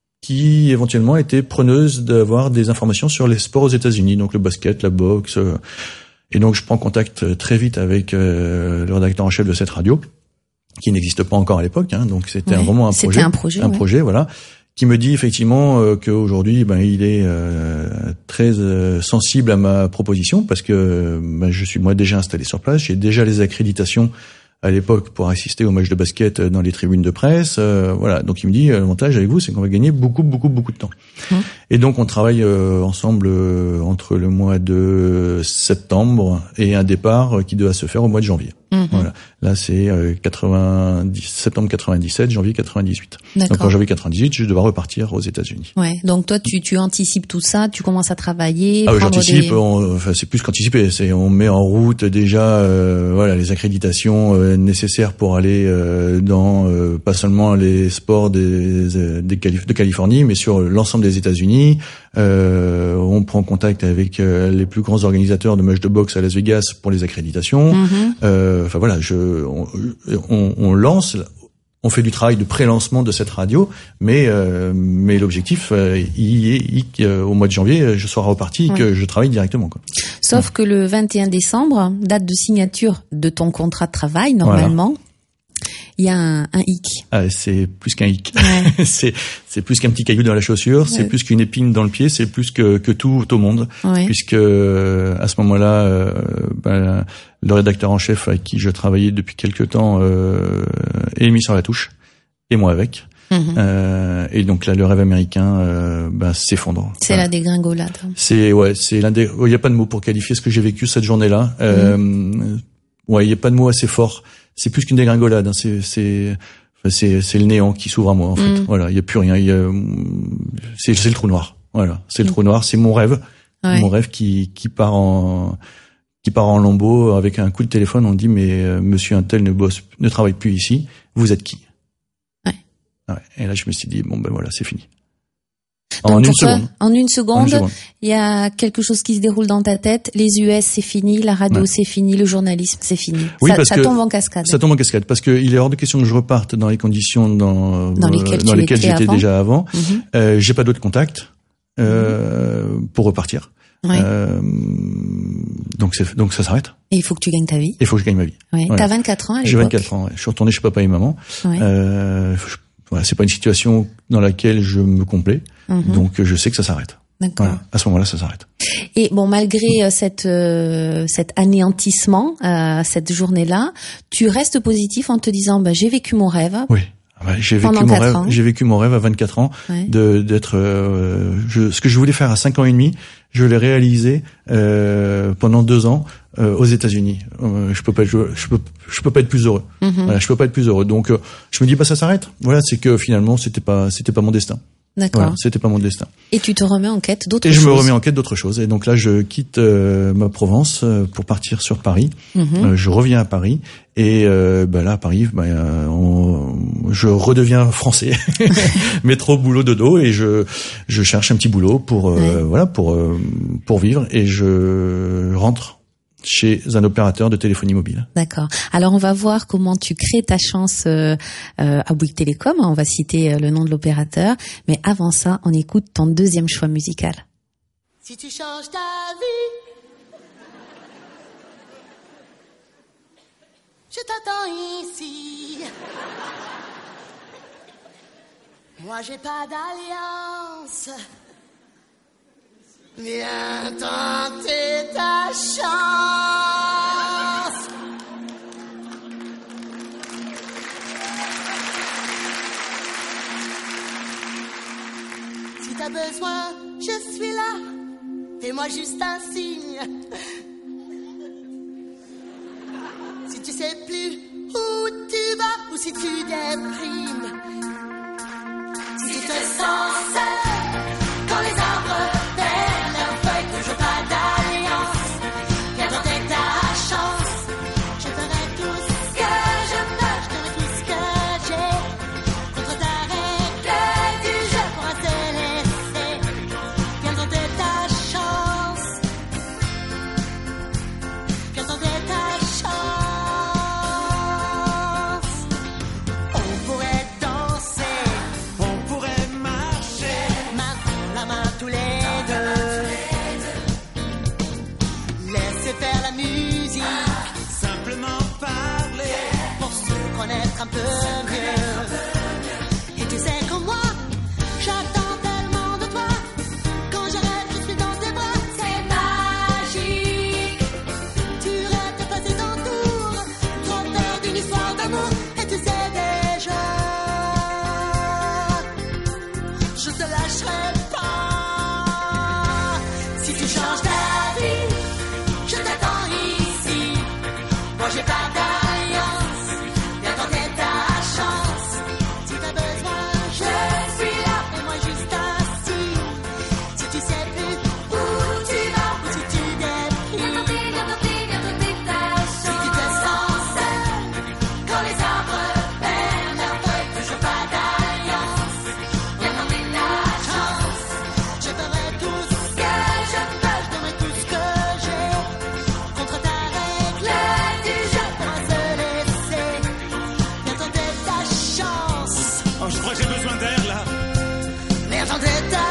qui éventuellement était preneuse d'avoir des informations sur les sports aux États-Unis, donc le basket, la boxe. Euh, et donc je prends contact très vite avec euh, le rédacteur en chef de cette radio, qui n'existe pas encore à l'époque, hein, donc c'était ouais, vraiment un projet, un projet, un ouais. projet, voilà. Qui me dit effectivement euh, qu'aujourd'hui, ben il est euh, très euh, sensible à ma proposition parce que ben, je suis moi déjà installé sur place, j'ai déjà les accréditations à l'époque pour assister aux matchs de basket dans les tribunes de presse, euh, voilà. Donc il me dit l'avantage avec vous, c'est qu'on va gagner beaucoup, beaucoup, beaucoup de temps. Mmh. Et donc on travaille euh, ensemble euh, entre le mois de septembre et un départ euh, qui doit se faire au mois de janvier. Mmh. Voilà. Là c'est euh, quatre-vingt-dix, septembre quatre-vingt-dix-sept, janvier quatre-vingt-dix-huit. D'accord. Donc en janvier quatre-vingt-dix-huit, je dois repartir aux États-Unis. Ouais. Donc toi tu tu anticipes tout ça, tu commences à travailler. Ah oui, j'anticipe. Des... On, enfin c'est plus qu'anticiper, c'est on met en route déjà euh, voilà les accréditations euh, nécessaires pour aller euh, dans euh, pas seulement les sports des, des Calif- de Californie, mais sur l'ensemble des États-Unis. Euh, on prend contact avec euh, les plus grands organisateurs de matchs de boxe à Las Vegas pour les accréditations. Mm-hmm. Euh, enfin voilà, je, on, on, on lance, on fait du travail de pré-lancement de cette radio, mais euh, mais l'objectif, euh, il est il, euh, au mois de janvier, je serai reparti, ouais. que je travaille directement, quoi. Sauf ouais. que le vingt et un décembre, date de signature de ton contrat de travail, normalement. Voilà. Il y a un, un hic. Ah, c'est plus qu'un hic. Ouais. c'est c'est plus qu'un petit caillou dans la chaussure. Ouais. C'est plus qu'une épine dans le pied. C'est plus que que tout au monde. Ouais. Puisque à ce moment-là, euh, ben, le rédacteur en chef avec qui je travaillais depuis quelque temps euh, est mis sur la touche et moi avec. Mmh. Euh, et donc là, le rêve américain euh, ben, s'effondre. C'est voilà. La dégringolade. C'est ouais, c'est l'un des. Il y a pas de mots pour qualifier ce que j'ai vécu cette journée-là. Euh, mmh. Ouais, il y a pas de mots assez forts. C'est plus qu'une dégringolade, hein. c'est c'est c'est c'est le néant qui s'ouvre à moi en fait. Mmh. Voilà, il y a plus rien, il y a c'est c'est le trou noir. Voilà, c'est le mmh. trou noir, c'est mon rêve, ouais. mon rêve qui qui part en qui part en lambeaux avec un coup de téléphone, on dit mais euh, monsieur un tel ne bosse ne travaille plus ici, vous êtes qui? Ouais. Ouais. Et là je me suis dit bon ben voilà, c'est fini. Donc en, une toi, seconde. en une seconde, en une seconde, il y a quelque chose qui se déroule dans ta tête. Les U S, c'est fini. La radio, ouais. c'est fini. Le journalisme, c'est fini. Oui, ça, parce ça que tombe en cascade. Ça tombe en cascade parce que il est hors de question que je reparte dans les conditions dans, dans lesquelles, euh, dans lesquelles j'étais avant. déjà avant. Mm-hmm. Euh, j'ai pas d'autres contacts euh, mm-hmm. pour repartir. Ouais. Euh, donc c'est donc ça s'arrête. Et il faut que tu gagnes ta vie. Il faut que je gagne ma vie. Ouais. Voilà. T'as vingt-quatre ans à l'époque. J'ai vingt-quatre ans. Ouais. Je suis retourné chez papa et maman. Ouais. Euh, je, voilà, c'est pas une situation dans laquelle je me complais. Mm-hmm. Donc je sais que ça s'arrête. D'accord. Voilà, à ce moment-là, ça s'arrête. Et bon, malgré euh, cette euh, cet anéantissement, euh, cette journée-là, tu restes positif en te disant, bah j'ai vécu mon rêve. Oui. Ouais, j'ai vécu mon rêve. Ans. J'ai vécu mon rêve à vingt-quatre ans, ouais. de d'être. Euh, je, ce que je voulais faire à cinq ans et demi, je l'ai réalisé euh, pendant deux ans euh, aux États-Unis. Euh, je peux pas, je, je peux, je peux pas être plus heureux. Mm-hmm. Voilà, je peux pas être plus heureux. Donc, euh, je me dis, bah ça s'arrête. Voilà, c'est que finalement, c'était pas, c'était pas mon destin. D'accord. Voilà, c'était pas mon destin. Et tu te remets en quête d'autres choses. choses. Et je me remets en quête d'autres choses. Et donc là, je quitte euh, ma Provence euh, pour partir sur Paris. Mm-hmm. Euh, je reviens à Paris. Et euh, bah là, à Paris, bah, on, je redeviens français. Métro, boulot, dodo. Et je, je cherche un petit boulot pour, euh, ouais. voilà, pour, euh, pour vivre. Et je rentre chez un opérateur de téléphonie mobile. D'accord. Alors on va voir comment tu crées ta chance euh, euh, à Bouygues Télécom. On va citer euh, le nom de l'opérateur, mais avant ça, on écoute ton deuxième choix musical. Si tu changes ta vie, je t'attends ici. Moi j'ai pas d'alliance. Viens tenter ta chance. Si t'as besoin, je suis là. Fais-moi juste un signe. Si tu sais plus où tu vas ou si tu déprimes, si tu te sens seul, quand les arbres perdent leurs feuilles, toujours pas d'alliance, viens tenter ta chance. Je ferai tout ce que je peux, je donnerai tout ce que j'ai, contre ta règle du jeu pour te laisser, viens tenter ta chance, viens tenter ta chance. On pourrait danser, On pourrait marcher, main dans la main tous les deux, laisser faire la musique simplement parler. pour se connaître un peu mieux. Et tu sais comme moi, j'attends tellement de toi. Quand je rêve, je suis dans tes bras. C'est magique. Tu rêves de passer ton tour, trop peur d'une histoire d'amour. Et tu sais déjà, je te lâcherai pas. Si tu changes ta vie, je t'attends ici. Moi j'ai pas d'alliance, viens tenter ta chance. Si t'as besoin, je suis là, et moi juste assis. Si tu sais plus où tu vas, ou si tu déprimes, si tu te sens seul, quand les arbres perdent leurs feuilles, toujours pas d'alliance, viens tenter ta chance. Je ferai tout ce que je peux, je donnerai tout ce que j'ai, contre ta règle du jeu pour se laisser, viens tenter ta chance, Oh, je crois que j'ai besoin d'air là. viens tenter ta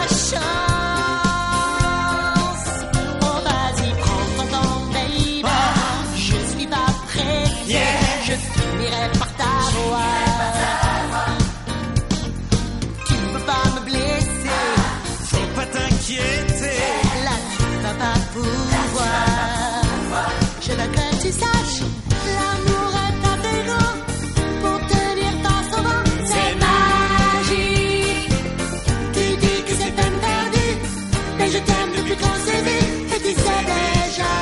chance. Oh vas-y, prends ton temps, baby, je suis pas pressé, je finirai par t'avoir. Tu ne peux pas me blesser, Faut pas t'inquiéter. là tu vas pas pouvoir. Je veux que tu saches, l'amour est assez grand pour tenir face au vent. C'est magique. Tu dis que c'est peine perdue, mais je t'aime depuis qu'on s'est vu, et tu sais déjà,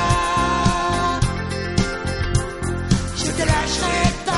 je te lâcherai pas.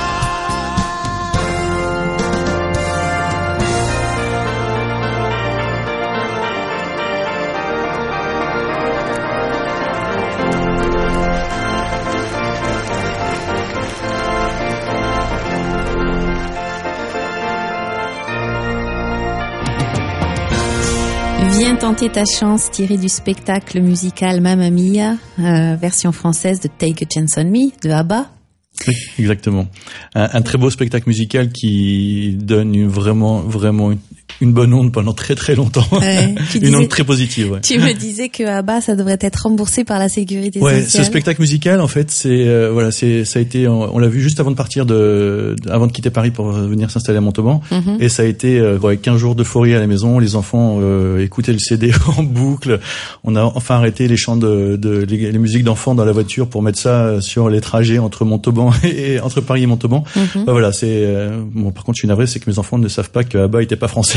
Viens tenter ta chance, tiré du spectacle musical Mamma Mia, euh, version française de Take a Chance on Me de ABBA. Oui, exactement. Un, un très beau spectacle musical qui donne une, vraiment, vraiment une, une bonne onde pendant très très longtemps. Ouais, tu Une disais- onde très positive, ouais. Tu me disais que ABBA, ça devrait être remboursé par la sécurité Ouais, ce sociale. spectacle musical, en fait, c'est euh, voilà, c'est ça a été, on, on l'a vu juste avant de partir de, de- avant de quitter Paris pour venir s'installer à Montauban, Mhm. et ça a été euh, ouais, quinze jours d'euphorie à la maison. Les enfants euh, écoutaient le C D en boucle. On a enfin arrêté les chants de, de les, les musiques d'enfants dans la voiture pour mettre ça sur les trajets entre Montauban et, et entre Paris et Montauban. Mhm. Bah, voilà, c'est euh, bon. Par contre, je suis navré, c'est que mes enfants ne savent pas que ABBA était pas français.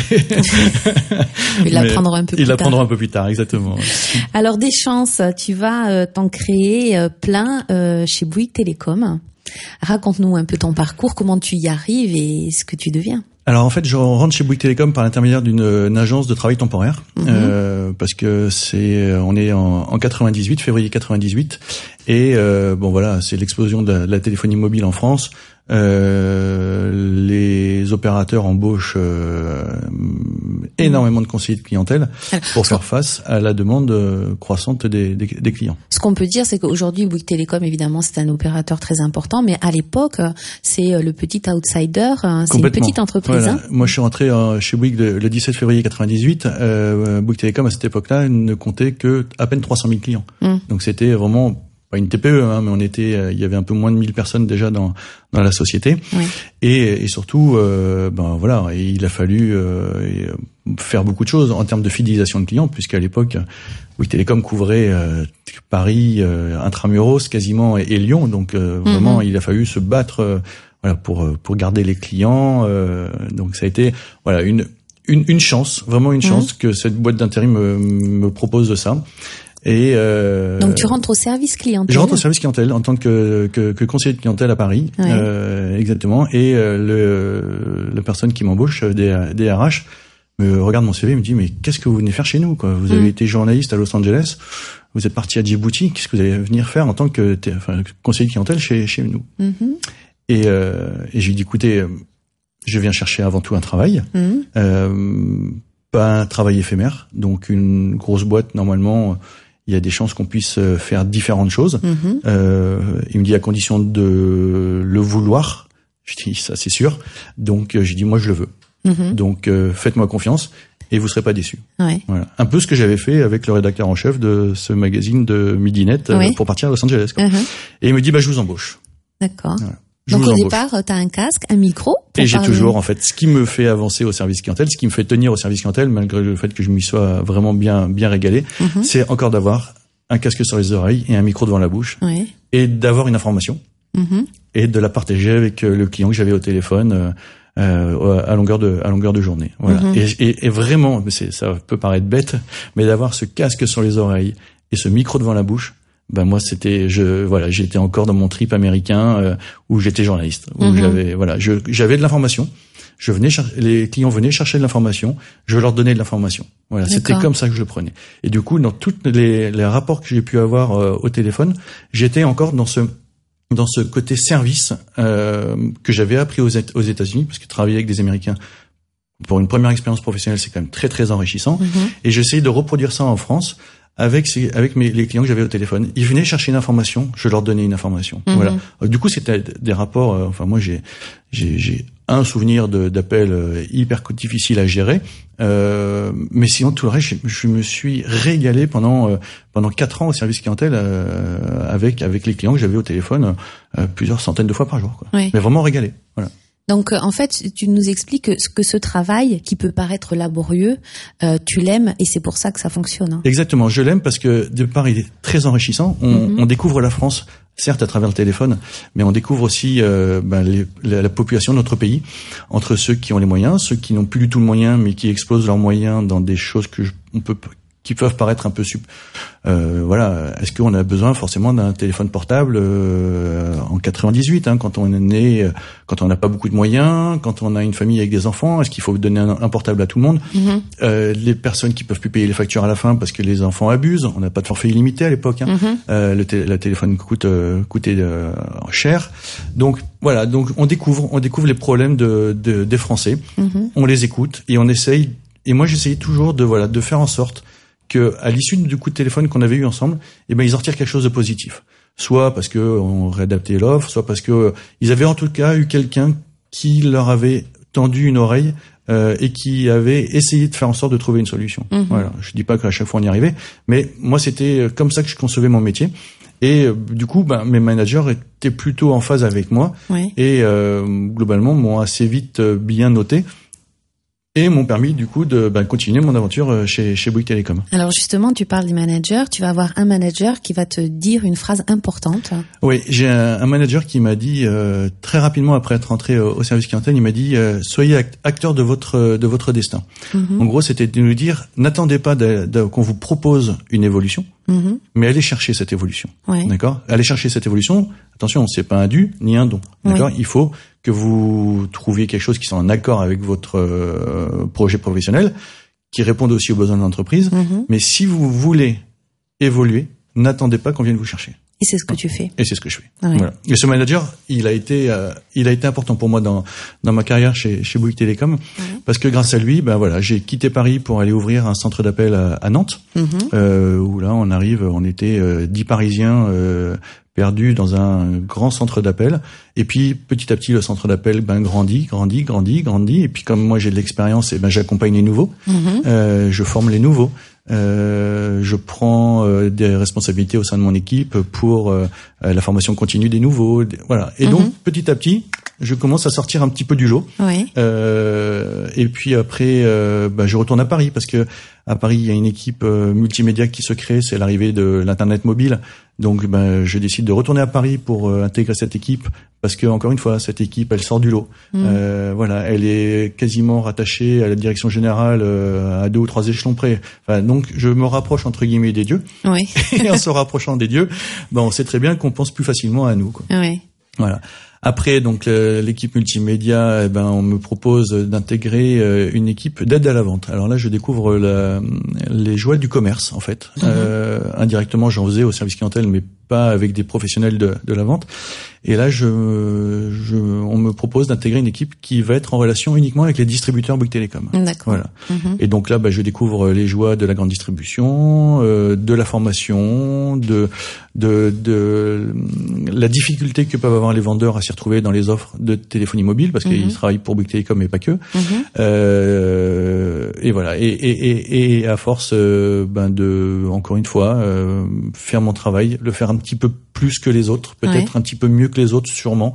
Ils l'apprendront un peu plus Ils l'apprendront tard. un peu plus tard, exactement. Alors des chances, tu vas euh, t'en créer euh, plein euh, chez Bouygues Télécom. Raconte-nous un peu ton parcours, comment tu y arrives et ce que tu deviens. Alors en fait, je rentre chez Bouygues Télécom par l'intermédiaire d'une une agence de travail temporaire, Mhm. euh, parce que c'est, on est en, en quatre-vingt-dix-huit, février quatre-vingt-dix-huit, et euh, bon voilà, c'est l'explosion de la, de la téléphonie mobile en France. Euh, les opérateurs embauchent euh, énormément de conseillers de clientèle pour faire face à la demande euh, croissante des, des, des clients. Ce qu'on peut dire, c'est qu'aujourd'hui, Bouygues Télécom, évidemment, c'est un opérateur très important, mais à l'époque, c'est euh, le petit outsider, hein, c'est une Complètement. petite entreprise. Voilà. Hein. Moi, je suis rentré euh, chez Bouygues le, le dix-sept février quatre-vingt-dix-huit. Euh, Bouygues Télécom, à cette époque-là, ne comptait que à peine trois cent mille clients. Mm. Donc, c'était vraiment pas une T P E, hein, mais on était, euh, il y avait un peu moins de mille personnes déjà dans dans la société. Oui. Et, et surtout, euh, ben voilà, et il a fallu euh, faire beaucoup de choses en termes de fidélisation de clients, puisqu'à l'époque, Bouygues Télécom couvrait euh, Paris, euh, intramuros quasiment, et, et Lyon. Donc, euh, Mm-hmm. vraiment, il a fallu se battre. Euh, Voilà, pour pour garder les clients. Euh, donc ça a été voilà une une, une chance, vraiment une chance Mmh. que cette boîte d'intérim me, me propose de ça. Et euh, donc tu rentres au service clientèle. Je rentre au service clientèle en tant que que, que conseiller de clientèle à Paris, ouais. euh, exactement. Et euh, le la personne qui m'embauche des, des R H me regarde mon C V et me dit mais qu'est-ce que vous venez faire chez nous quoi? Vous avez mmh. été journaliste à Los Angeles, vous êtes parti à Djibouti, qu'est-ce que vous allez venir faire en tant que enfin, conseiller de clientèle chez chez nous? Mmh. Et, euh, et j'ai dit écoutez, je viens chercher avant tout un travail. Mmh. Euh, pas un travail éphémère, donc une grosse boîte normalement. Il y a des chances qu'on puisse faire différentes choses. Mmh. Euh, il me dit à condition de le vouloir. Je dis ça c'est sûr. Donc j'ai dit moi je le veux. Mmh. Donc euh, faites-moi confiance et vous serez pas déçus. Ouais. Voilà. Un peu ce que j'avais fait avec le rédacteur en chef de ce magazine de Midinet euh, oui. pour partir à Los Angeles. Quoi. Mmh. Et il me dit bah je vous embauche. D'accord. Voilà. Donc au embauche. Départ, tu as un casque, un micro. Pour et j'ai parler. toujours, en fait, ce qui me fait avancer au service clientèle, ce qui me fait tenir au service clientèle, malgré le fait que je m'y sois vraiment bien bien régalé, mm-hmm. c'est encore d'avoir un casque sur les oreilles et un micro devant la bouche, oui. et d'avoir une information, mm-hmm. et de la partager avec le client que j'avais au téléphone euh, à longueur de à longueur de journée. Voilà. Mm-hmm. Et, et, et vraiment, c'est, ça peut paraître bête, mais d'avoir ce casque sur les oreilles et ce micro devant la bouche. Ben moi c'était je voilà j'étais encore dans mon trip américain euh, où j'étais journaliste où mm-hmm. j'avais voilà je j'avais de l'information, je venais cher- les clients venaient chercher de l'information, je leur donnais de l'information, voilà. D'accord. C'était comme ça que je le prenais. Et du coup dans tous les les rapports que j'ai pu avoir euh, au téléphone, j'étais encore dans ce dans ce côté service euh, que j'avais appris aux aux États-Unis, parce que travailler avec des Américains pour une première expérience professionnelle c'est quand même très très enrichissant, mm-hmm. et j'essayais de reproduire ça en France. Avec ces, avec mes, les clients que j'avais au téléphone, ils venaient chercher une information, je leur donnais une information. Mm-hmm. Voilà. Du coup, c'était des rapports. Euh, enfin, moi, j'ai, j'ai, j'ai un souvenir de, d'appels euh, hyper difficiles à gérer, euh, mais sinon tout le reste, je, je me suis régalé pendant euh, pendant quatre ans au service clientèle euh, avec avec les clients que j'avais au téléphone euh, plusieurs centaines de fois par jour. Quoi. Oui. Mais vraiment régalé. Voilà. Donc en fait, tu nous expliques que ce, que ce travail, qui peut paraître laborieux, euh, tu l'aimes et c'est pour ça que ça fonctionne. Hein. Exactement, je l'aime parce que de part il est très enrichissant. On, mm-hmm. on découvre la France, certes à travers le téléphone, mais on découvre aussi euh, ben, les, la, la population de notre pays, entre ceux qui ont les moyens, ceux qui n'ont plus du tout le moyen, mais qui explosent leurs moyens dans des choses que je, on peut qui peuvent paraître un peu sup. Euh, voilà, est-ce qu'on a besoin forcément d'un téléphone portable euh, en quatre-vingt-dix-huit, hein, quand on est né, quand on n'a pas beaucoup de moyens, quand on a une famille avec des enfants, est-ce qu'il faut donner un, un portable à tout le monde? Mm-hmm. euh, Les personnes qui peuvent plus payer les factures à la fin parce que les enfants abusent, on n'a pas de forfait illimité à l'époque. Hein. Mm-hmm. Euh, le, té- le téléphone coûte euh, coûtait euh, cher, donc voilà, donc on découvre, on découvre les problèmes de, de des Français, mm-hmm. on les écoute et on essaye. Et moi, j'essayais toujours de voilà de faire en sorte que à l'issue du coup de téléphone qu'on avait eu ensemble, eh ben ils en retirent quelque chose de positif. Soit parce que on réadaptait l'offre, soit parce que euh, ils avaient en tout cas eu quelqu'un qui leur avait tendu une oreille euh, et qui avait essayé de faire en sorte de trouver une solution. Mmh. Voilà, je dis pas qu'à chaque fois on y arrivait, mais moi c'était comme ça que je concevais mon métier. Et euh, du coup, ben, mes managers étaient plutôt en phase avec moi, oui. et euh, globalement m'ont assez vite euh, bien noté. Et m'ont permis du coup de bah, continuer mon aventure chez chez Bouygues Télécom. Alors justement, tu parles des managers, tu vas avoir un manager qui va te dire une phrase importante. Oui, j'ai un, un manager qui m'a dit euh, très rapidement après être rentré au, au service clientèle, il m'a dit euh, soyez acteur de votre de votre destin. Mm-hmm. En gros, c'était de nous dire n'attendez pas de, de, qu'on vous propose une évolution, mm-hmm. mais allez chercher cette évolution. Ouais. D'accord ? Allez chercher cette évolution. Attention, c'est pas un dû ni un don. D'accord ? Ouais. Il faut que vous trouviez quelque chose qui soit en accord avec votre euh, projet professionnel, qui réponde aussi aux besoins de l'entreprise. Mm-hmm. Mais si vous voulez évoluer, n'attendez pas qu'on vienne vous chercher. Et c'est ce que tu fais. Et c'est ce que je fais. Ouais. Voilà. Et ce manager, il a été, euh, il a été important pour moi dans dans ma carrière chez chez Bouygues Télécom, ouais. parce que grâce à lui, ben voilà, j'ai quitté Paris pour aller ouvrir un centre d'appel à, à Nantes, mm-hmm. euh, où là on arrive, on était euh, dix Parisiens. Euh, perdu dans un grand centre d'appel, et puis petit à petit le centre d'appel ben grandit, grandit, grandit, grandit, et puis comme moi j'ai de l'expérience, et ben j'accompagne les nouveaux, mmh. euh, je forme les nouveaux, euh, je prends euh, des responsabilités au sein de mon équipe pour euh, la formation continue des nouveaux, voilà. Et mmh. donc petit à petit, je commence à sortir un petit peu du lot. Ouais. Euh, et puis après, euh, bah, je retourne à Paris parce que à Paris, il y a une équipe euh, multimédia qui se crée, c'est l'arrivée de l'internet mobile. Donc, ben, je décide de retourner à Paris pour euh, intégrer cette équipe parce que, encore une fois, cette équipe, elle sort du lot. Mmh. Euh, voilà, elle est quasiment rattachée à la direction générale euh, à deux ou trois échelons près. Enfin, donc, je me rapproche entre guillemets des dieux. Oui. Et en se rapprochant des dieux, ben, on sait très bien qu'on pense plus facilement à nous, quoi. Oui. Voilà. Après, donc euh, l'équipe multimédia, eh ben, on me propose d'intégrer euh, une équipe d'aide à la vente. Alors là, je découvre la, les joies du commerce, en fait. Mmh. Euh, indirectement, j'en faisais au service clientèle, mais pas avec des professionnels de, de la vente. Et là, je, je, on me propose d'intégrer une équipe qui va être en relation uniquement avec les distributeurs Bouygues Télécom. D'accord. Voilà. Mmh. Et donc là, bah, je découvre les joies de la grande distribution, euh, de la formation, de, de, de la difficulté que peuvent avoir les vendeurs à s'y retrouver dans les offres de téléphonie mobile, parce mmh. qu'ils travaillent pour Bouygues Télécom et pas que. Mmh. Euh, et voilà. Et, et, et, et à force, euh, ben de, encore une fois, euh, faire mon travail, le faire un petit peu plus que les autres, peut-être ouais. un petit peu mieux que les autres, sûrement.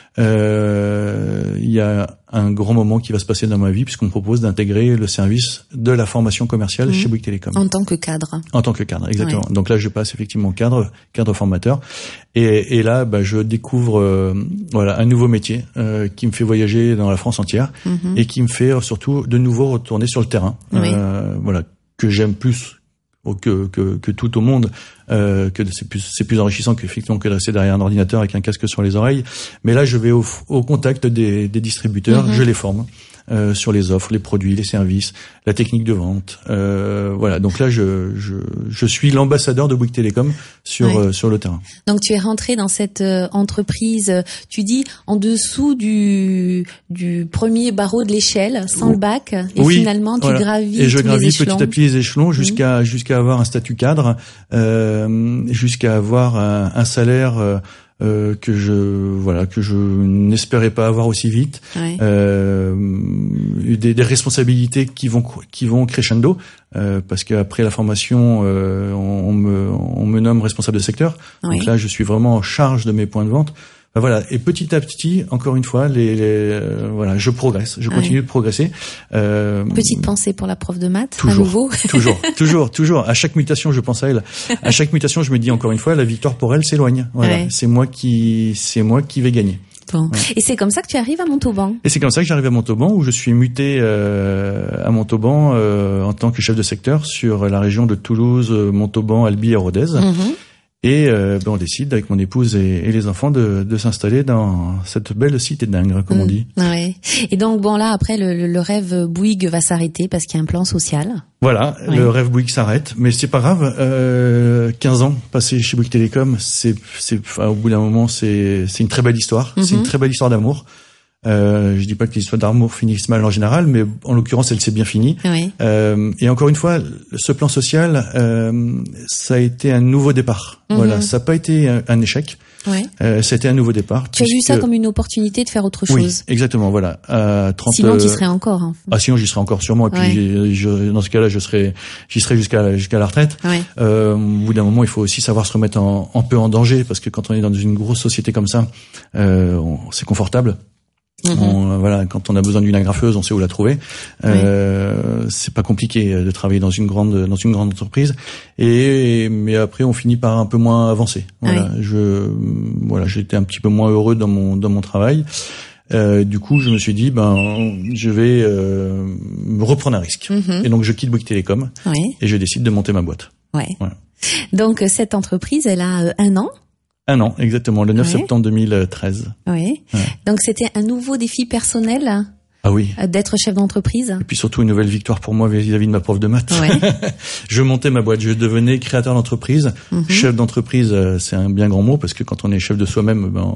Euh, il y a un grand moment qui va se passer dans ma vie puisqu'on me propose d'intégrer le service de la formation commerciale mmh. chez Bouygues Télécom. En tant que cadre. En tant que cadre, exactement. Ouais. Donc là, je passe effectivement cadre, cadre formateur, et, et là, bah, je découvre euh, voilà un nouveau métier euh, qui me fait voyager dans la France entière mmh. et qui me fait surtout de nouveau retourner sur le terrain. Oui. Euh, voilà, que j'aime plus que que que tout au monde, euh, que c'est plus c'est plus enrichissant qu'effectivement que de rester derrière un ordinateur avec un casque sur les oreilles. Mais là, je vais au, au contact des, des distributeurs, mmh. je les forme euh, sur les offres, les produits, les services, la technique de vente. Euh, voilà. Donc là, je je je suis l'ambassadeur de Bouygues Télécom sur ouais. euh, sur le terrain. Donc tu es rentré dans cette euh, entreprise, tu dis en dessous du du premier barreau de l'échelle, sans oh. le bac, et oui, finalement tu voilà. gravis et je tous gravis les échelons. petit à petit les échelons jusqu'à mmh. jusqu'à avoir un statut cadre, euh, jusqu'à avoir un, un salaire euh, euh, que je voilà que je n'espérais pas avoir aussi vite, ouais. euh, des, des responsabilités qui vont qui vont crescendo euh, parce qu'après la formation euh, on, on me on me nomme responsable de secteur, ouais. donc là je suis vraiment en charge de mes points de vente. Ben voilà, et petit à petit, encore une fois, les, les euh, voilà, je progresse, je continue ouais. de progresser. Euh, Petite pensée pour la prof de maths, toujours, à nouveau. toujours, toujours, toujours. À chaque mutation, je pense à elle. À chaque mutation, je me dis encore une fois, la victoire pour elle s'éloigne. Voilà, ouais. c'est moi qui, c'est moi qui vais gagner. Bon. Ouais. Et c'est comme ça que tu arrives à Montauban. Et c'est comme ça que j'arrive à Montauban, où je suis muté euh, à Montauban euh, en tant que chef de secteur sur la région de Toulouse, Montauban, Albi et Rodez. Mm-hmm. Et euh, ben on décide avec mon épouse et, et les enfants de, de s'installer dans cette belle cité dingue, comme mmh. on dit. Ouais. Et donc bon là après le, le rêve Bouygues va s'arrêter parce qu'il y a un plan social. Voilà, ouais. le rêve Bouygues s'arrête, mais c'est pas grave. Euh, quinze ans passés chez Bouygues Télécom, c'est c'est enfin, au bout d'un moment c'est c'est une très belle histoire, mmh. c'est une très belle histoire d'amour. Euh, je dis pas que les histoires d'amour finissent mal en général, mais en l'occurrence, elle s'est bien finie. Oui. Euh, et encore une fois, ce plan social, euh, ça a été un nouveau départ. Mm-hmm. Voilà, ça n'a pas été un, un échec. Oui. Euh, ça a été un nouveau départ. Tu as vu ça comme une opportunité de faire autre chose. Oui, exactement. Voilà. À trente, sinon, tu y serais encore. Hein. Ah, sinon, j'y serais encore sûrement. Et puis, ouais. je, dans ce cas-là, je serais, j'y serais jusqu'à jusqu'à la retraite. Ouais. Euh, au bout d'un moment, il faut aussi savoir se remettre en, un peu en danger, parce que quand on est dans une grosse société comme ça, euh, on, c'est confortable. Mmh. On, voilà, quand on a besoin d'une agrafeuse, on sait où la trouver. Euh, oui. C'est pas compliqué de travailler dans une grande dans une grande entreprise. Et mais après, on finit par un peu moins avancer. Voilà, oui. je voilà, j'étais un petit peu moins heureux dans mon dans mon travail. Euh, du coup, je me suis dit, ben, je vais euh, reprendre un risque. Mmh. Et donc, je quitte Bouygues Télécom oui. et je décide de monter ma boîte. Ouais. Voilà. Donc, cette entreprise, elle a un an. Un an, exactement, le neuf ouais. septembre deux mille treize. Oui. Ouais. Donc c'était un nouveau défi personnel. Ah oui. D'être chef d'entreprise. Et puis surtout une nouvelle victoire pour moi vis-à-vis de ma prof de maths. Ouais. Je montais ma boîte, je devenais créateur d'entreprise. Mm-hmm. Chef d'entreprise, c'est un bien grand mot parce que quand on est chef de soi-même, ben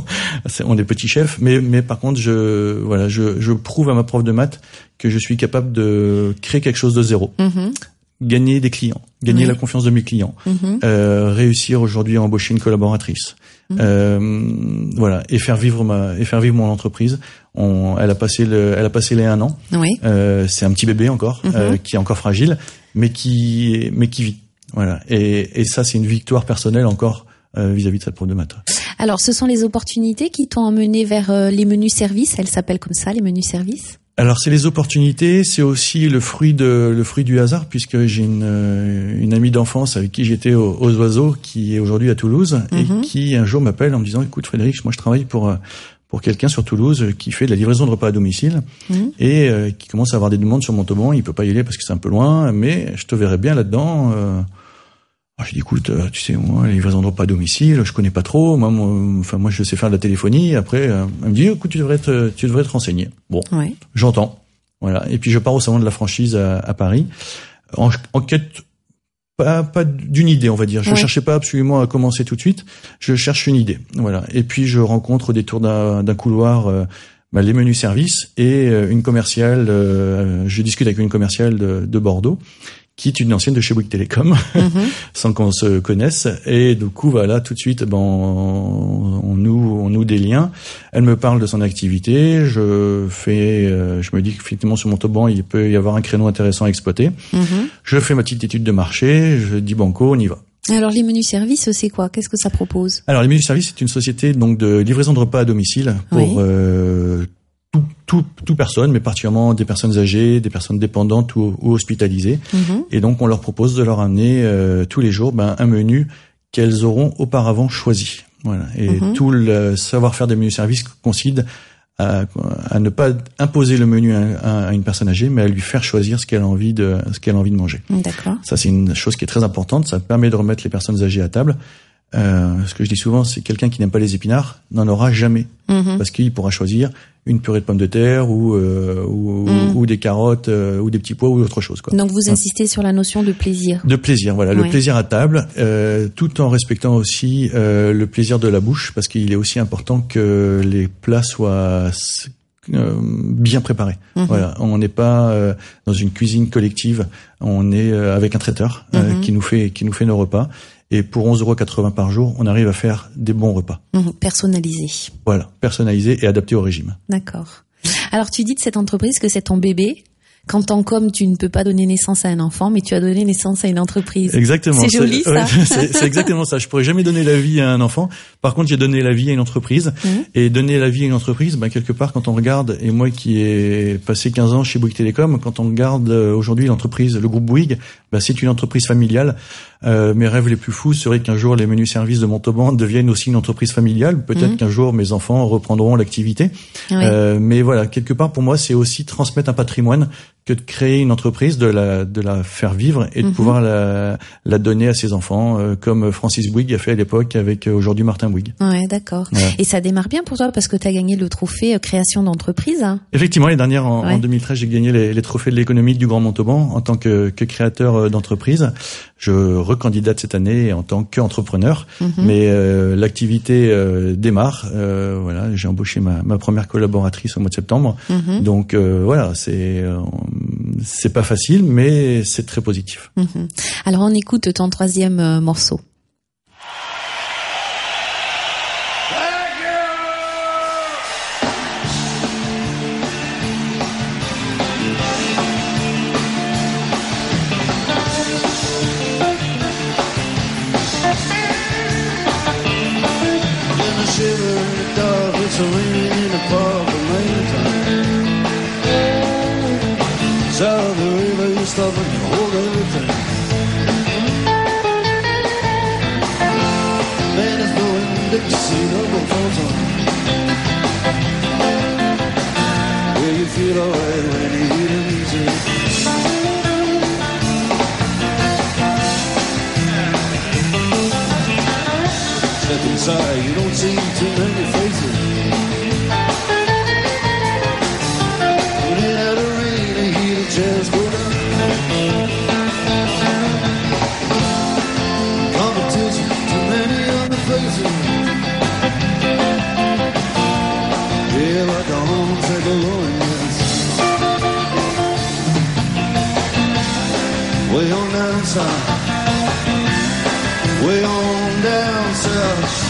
on est petit chef. Mais mais par contre, je voilà, je je prouve à ma prof de maths que je suis capable de créer quelque chose de zéro. Mm-hmm. Gagner des clients, gagner oui. la confiance de mes clients, mm-hmm. euh, réussir aujourd'hui à embaucher une collaboratrice, mm-hmm. euh, voilà, et faire vivre ma, et faire vivre mon entreprise. On, elle a passé le, elle a passé les un an. Oui. Euh, c'est un petit bébé encore, mm-hmm. euh, qui est encore fragile, mais qui, mais qui vit. Voilà. Et, et ça, c'est une victoire personnelle encore euh, vis-à-vis de cette prof de maths. Alors, ce sont les opportunités qui t'ont emmené vers euh, les menus services. Elles s'appellent comme ça, les menus services. Alors c'est les opportunités, c'est aussi le fruit de le fruit du hasard, puisque j'ai une une amie d'enfance avec qui j'étais aux, aux Oiseaux, qui est aujourd'hui à Toulouse, mm-hmm. et qui un jour m'appelle en me disant écoute Frédéric, moi je travaille pour pour quelqu'un sur Toulouse qui fait de la livraison de repas à domicile, mm-hmm. et euh, qui commence à avoir des demandes sur Montauban. Il peut pas y aller parce que c'est un peu loin, mais je te verrais bien là-dedans. Euh, J'ai dit, écoute, tu sais, moi, les livraisons de repas à domicile, je connais pas trop. Moi, moi, enfin, moi, je sais faire de la téléphonie. Après, euh, elle me dit, écoute, tu devrais te, tu devrais te renseigner. Bon, ouais. J'entends. Voilà. Et puis, je pars au salon de la franchise à, à Paris, en, en quête pas, pas d'une idée, on va dire. Je ouais. cherchais pas absolument à commencer tout de suite. Je cherche une idée. Voilà. Et puis, je rencontre au détour d'un, d'un couloir, euh, bah, les menus services et euh, une commerciale. Euh, je discute avec une commerciale de, de Bordeaux, qui est une ancienne de chez Bouygues Télécom, mm-hmm. sans qu'on se connaisse. Et du coup, voilà, tout de suite, ben, on, on noue, on noue des liens. Elle me parle de son activité. Je fais, euh, je me dis qu'effectivement, sur Montauban, il peut y avoir un créneau intéressant à exploiter. Mm-hmm. Je fais ma petite étude de marché. Je dis banco, on y va. Alors, les menus services, c'est quoi? Qu'est-ce que ça propose? Alors, les menus services, c'est une société, donc, de livraison de repas à domicile pour, oui. euh, Tout, tout, tout personne, mais particulièrement des personnes âgées, des personnes dépendantes ou, ou hospitalisées. Mm-hmm. Et donc, on leur propose de leur amener euh, tous les jours ben, un menu qu'elles auront auparavant choisi. Voilà. Et mm-hmm. tout le savoir-faire des menus services consiste à, à ne pas imposer le menu à, à une personne âgée, mais à lui faire choisir ce qu'elle a envie de, ce qu'elle a envie de manger. D'accord. Ça, c'est une chose qui est très importante. Ça permet de remettre les personnes âgées à table. Euh, ce que je dis souvent, c'est quelqu'un qui n'aime pas les épinards n'en aura jamais, mmh. parce qu'il pourra choisir une purée de pommes de terre ou euh, ou, mmh. ou des carottes euh, ou des petits pois ou autre chose, quoi. Donc vous insistez sur la notion de plaisir. De plaisir, voilà, ouais. Le plaisir à table, euh, tout en respectant aussi euh, le plaisir de la bouche, parce qu'il est aussi important que les plats soient Euh, bien préparé. Mmh. Voilà, on n'est pas euh, dans une cuisine collective, on est euh, avec un traiteur euh, mmh. qui nous fait qui nous fait nos repas. Et pour onze euros quatre-vingts par jour, on arrive à faire des bons repas. Mmh, personnalisés. Voilà, personnalisés et adaptés au régime. D'accord. Alors tu dis de cette entreprise que c'est ton bébé. Qu'en tant qu'homme, tu ne peux pas donner naissance à un enfant, mais tu as donné naissance à une entreprise. Exactement. C'est joli, ça. Ouais, c'est, c'est exactement ça. Je pourrais jamais donner la vie à un enfant. Par contre, j'ai donné la vie à une entreprise. Mmh. Et donner la vie à une entreprise, ben, quelque part, quand on regarde, et moi qui ai passé quinze ans chez Bouygues Télécom, quand on regarde aujourd'hui l'entreprise, le groupe Bouygues, ben, c'est une entreprise familiale. Euh, mes rêves les plus fous seraient qu'un jour les menus services de Montauban deviennent aussi une entreprise familiale. Peut-être mmh. qu'un jour mes enfants reprendront l'activité. Oui. Euh, mais voilà, quelque part pour moi, c'est aussi transmettre un patrimoine que de créer une entreprise, de la de la faire vivre et de mmh. pouvoir la la donner à ses enfants, euh, comme Francis Bouygues a fait à l'époque avec euh, aujourd'hui Martin Bouygues. Ouais, d'accord. Ouais. Et ça démarre bien pour toi parce que tu as gagné le trophée euh, création d'entreprise. Hein. Effectivement, l'année dernière en, ouais. en deux mille treize, j'ai gagné les, les trophées de l'économie du Grand Montauban en tant que, que créateur euh, d'entreprise. Je recandidate cette année en tant qu'entrepreneur, mmh. mais euh, l'activité euh, démarre. Euh, voilà, j'ai embauché ma, ma première collaboratrice au mois de septembre. Mmh. Donc euh, voilà, c'est euh, c'est pas facile, mais c'est très positif. Mmh. Alors on écoute ton troisième euh, morceau. You don't see too many faces. When it had a rain, I hear the jazz go down. Competition, too many other faces. Yeah, like a homesick alone, yes. Way on down south, way on down south.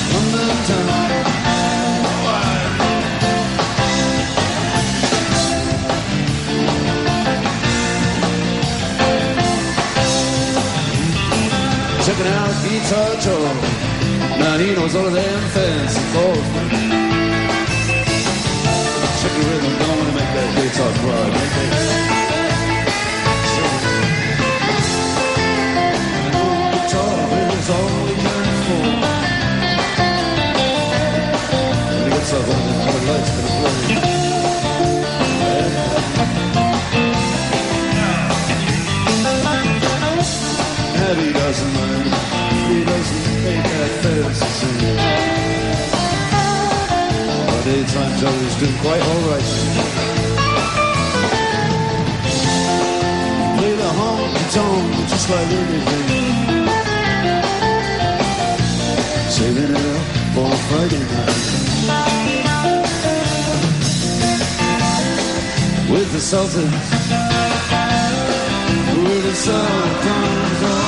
Checking out Guitar Joe, Now he knows all of them fancy chords. Check the rhythm, don't wanna make that guitar cry. Make that... And the guitar is all he yearns for. When he gets up on the color lights gonna play. He doesn't mind, he doesn't make that fancy sing. Our daytime Joey's doing quite alright. Play the honky-tonk just like anything. Saving it up for Friday night. With the Sultans, with the Sultans on.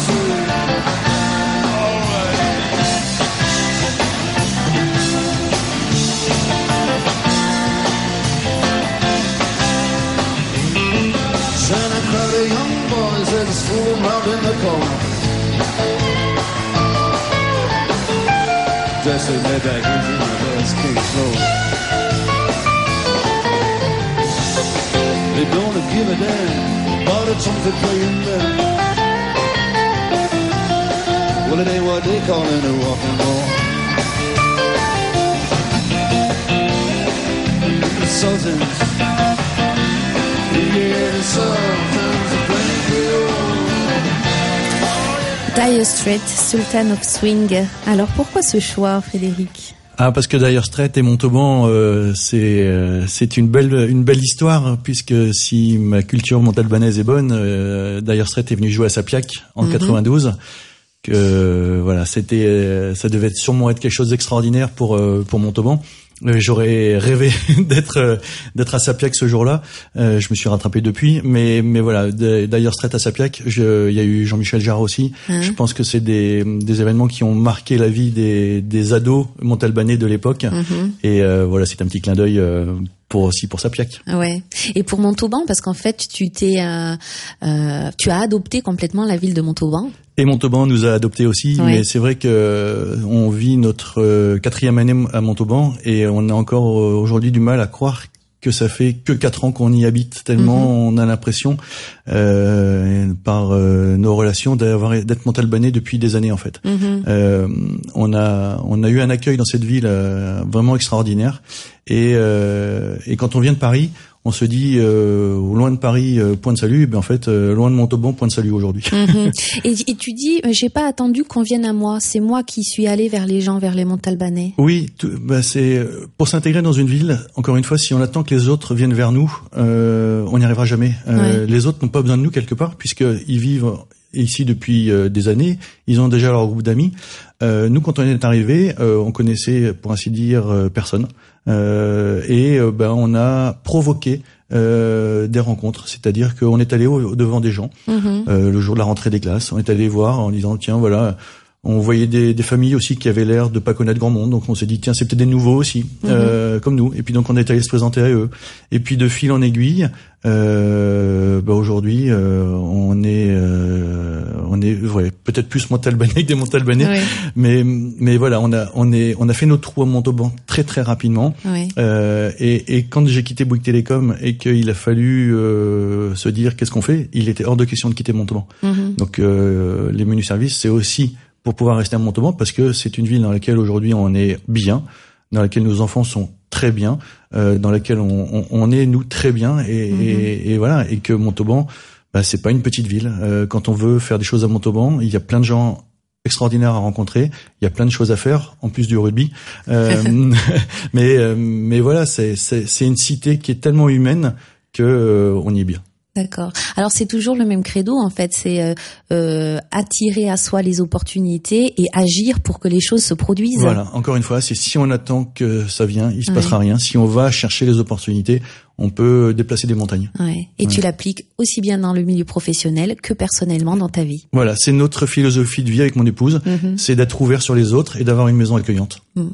Santa crowd of young boys that's fooling round in the corner. Dressed in their baggies in the best King's Road. They don't give a damn about a trumpet playing them. Well, it ain't what they call in a rock and roll. The Sultans. Dire Straits, Sultan of Swing. Alors pourquoi ce choix, Frédéric? Ah, parce que Dire Straits et Montauban, euh, c'est euh, c'est une belle une belle histoire, puisque si ma culture montalbanaise est bonne, euh, Dire Straits est venu jouer à Sapiac en mm-hmm. quatre-vingt-douze. Que euh, voilà, c'était euh, ça devait sûrement être quelque chose d'extraordinaire pour euh, pour Montauban. J'aurais rêvé d'être euh, d'être à Sapiac ce jour-là. Euh, je me suis rattrapé depuis, mais mais voilà. Dire Straits à Sapiac, je, il y a eu Jean-Michel Jarre aussi. Mmh. Je pense que c'est des des événements qui ont marqué la vie des des ados montalbanais de l'époque. Mmh. Et euh, voilà, c'est un petit clin d'œil. Euh, pour aussi pour Sapiac. Ouais. Et pour Montauban, parce qu'en fait, tu t'es, euh, euh, tu as adopté complètement la ville de Montauban. Et Montauban nous a adopté aussi, ouais. Mais c'est vrai que on vit notre euh, quatrième année à Montauban et on a encore euh, aujourd'hui du mal à croire que ça fait que quatre ans qu'on y habite, tellement mm-hmm. on a l'impression euh, par euh, nos relations d'avoir d'être montalbanais depuis des années en fait. Mm-hmm. Euh, on a on a eu un accueil dans cette ville euh, vraiment extraordinaire et euh, et quand on vient de Paris, on se dit euh, loin de Paris, euh, point de salut. Ben en fait, euh, loin de Montauban, point de salut aujourd'hui. Mmh. Et, et tu dis, j'ai pas attendu qu'on vienne à moi. C'est moi qui suis allé vers les gens, vers les Montalbanais. Oui, tout, ben c'est pour s'intégrer dans une ville. Encore une fois, si on attend que les autres viennent vers nous, euh, on n'y arrivera jamais. Euh, ouais. Les autres n'ont pas besoin de nous quelque part, puisqu'ils vivent ici depuis euh, des années. Ils ont déjà leur groupe d'amis. Euh, nous, quand on est arrivé, euh, on connaissait, pour ainsi dire, euh, personne. Euh, et euh, ben on a provoqué euh, des rencontres, c'est-à-dire qu'on est allé au, devant des gens mmh. euh, le jour de la rentrée des classes, on est allé voir en disant tiens voilà, on voyait des, des familles aussi qui avaient l'air de pas connaître grand monde, donc on s'est dit tiens c'est peut-être des nouveaux aussi mmh. euh, comme nous, et puis donc on est allé se présenter à eux, et puis de fil en aiguille euh, bah aujourd'hui euh, on est euh, on est ouais, peut-être plus montalbanais que des montalbanais, oui. mais mais voilà on a on est on a fait notre trou à Montauban très très rapidement, oui. euh, et, et quand j'ai quitté Bouygues Télécom et qu'il a fallu euh, se dire qu'est-ce qu'on fait, il était hors de question de quitter Montauban. Mm-hmm. Donc euh, les menus services c'est aussi pour pouvoir rester à Montauban parce que c'est une ville dans laquelle aujourd'hui on est bien, dans laquelle nos enfants sont très bien, euh, dans laquelle on, on, on est nous très bien et, mm-hmm. et, et voilà, et que Montauban bah, c'est pas une petite ville. Euh, quand on veut faire des choses à Montauban, il y a plein de gens extraordinaires à rencontrer, il y a plein de choses à faire en plus du rugby, euh, mais euh, mais voilà, c'est c'est c'est une cité qui est tellement humaine que euh, on y est bien. D'accord. Alors c'est toujours le même credo en fait, c'est euh, euh, attirer à soi les opportunités et agir pour que les choses se produisent. Voilà, encore une fois, c'est si on attend que ça vienne, il se ouais. passera rien. Si on va chercher les opportunités, on peut déplacer des montagnes. Ouais. Et ouais. tu l'appliques aussi bien dans le milieu professionnel que personnellement dans ta vie. Voilà, c'est notre philosophie de vie avec mon épouse, mm-hmm. c'est d'être ouvert sur les autres et d'avoir une maison accueillante. Mm.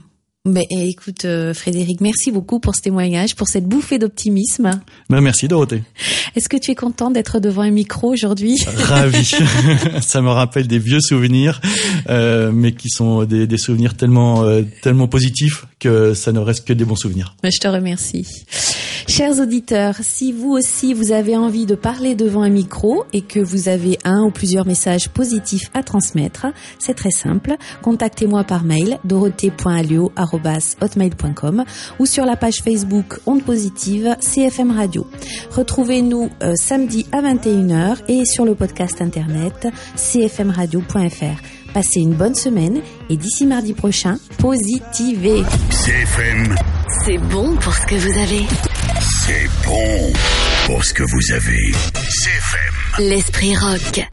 Ben, écoute, euh, Frédéric, merci beaucoup pour ce témoignage, pour cette bouffée d'optimisme. Ben, merci Dorothée. Est-ce que tu es content d'être devant un micro aujourd'hui? Ravi. Ça me rappelle des vieux souvenirs, euh, mais qui sont des, des souvenirs tellement, euh, tellement positifs que ça ne reste que des bons souvenirs. Ben, je te remercie. Chers auditeurs, si vous aussi vous avez envie de parler devant un micro et que vous avez un ou plusieurs messages positifs à transmettre, c'est très simple. Contactez-moi par mail dorothée point alliot arobase hotmail point com ou sur la page Facebook Ondes Positives C F M Radio. Retrouvez-nous euh, samedi à vingt et une heures et sur le podcast internet c f m radio point f r. Passez une bonne semaine et d'ici mardi prochain, positivez. C F M. C'est bon pour ce que vous avez. C'est bon pour ce que vous avez. C F M. L'esprit rock.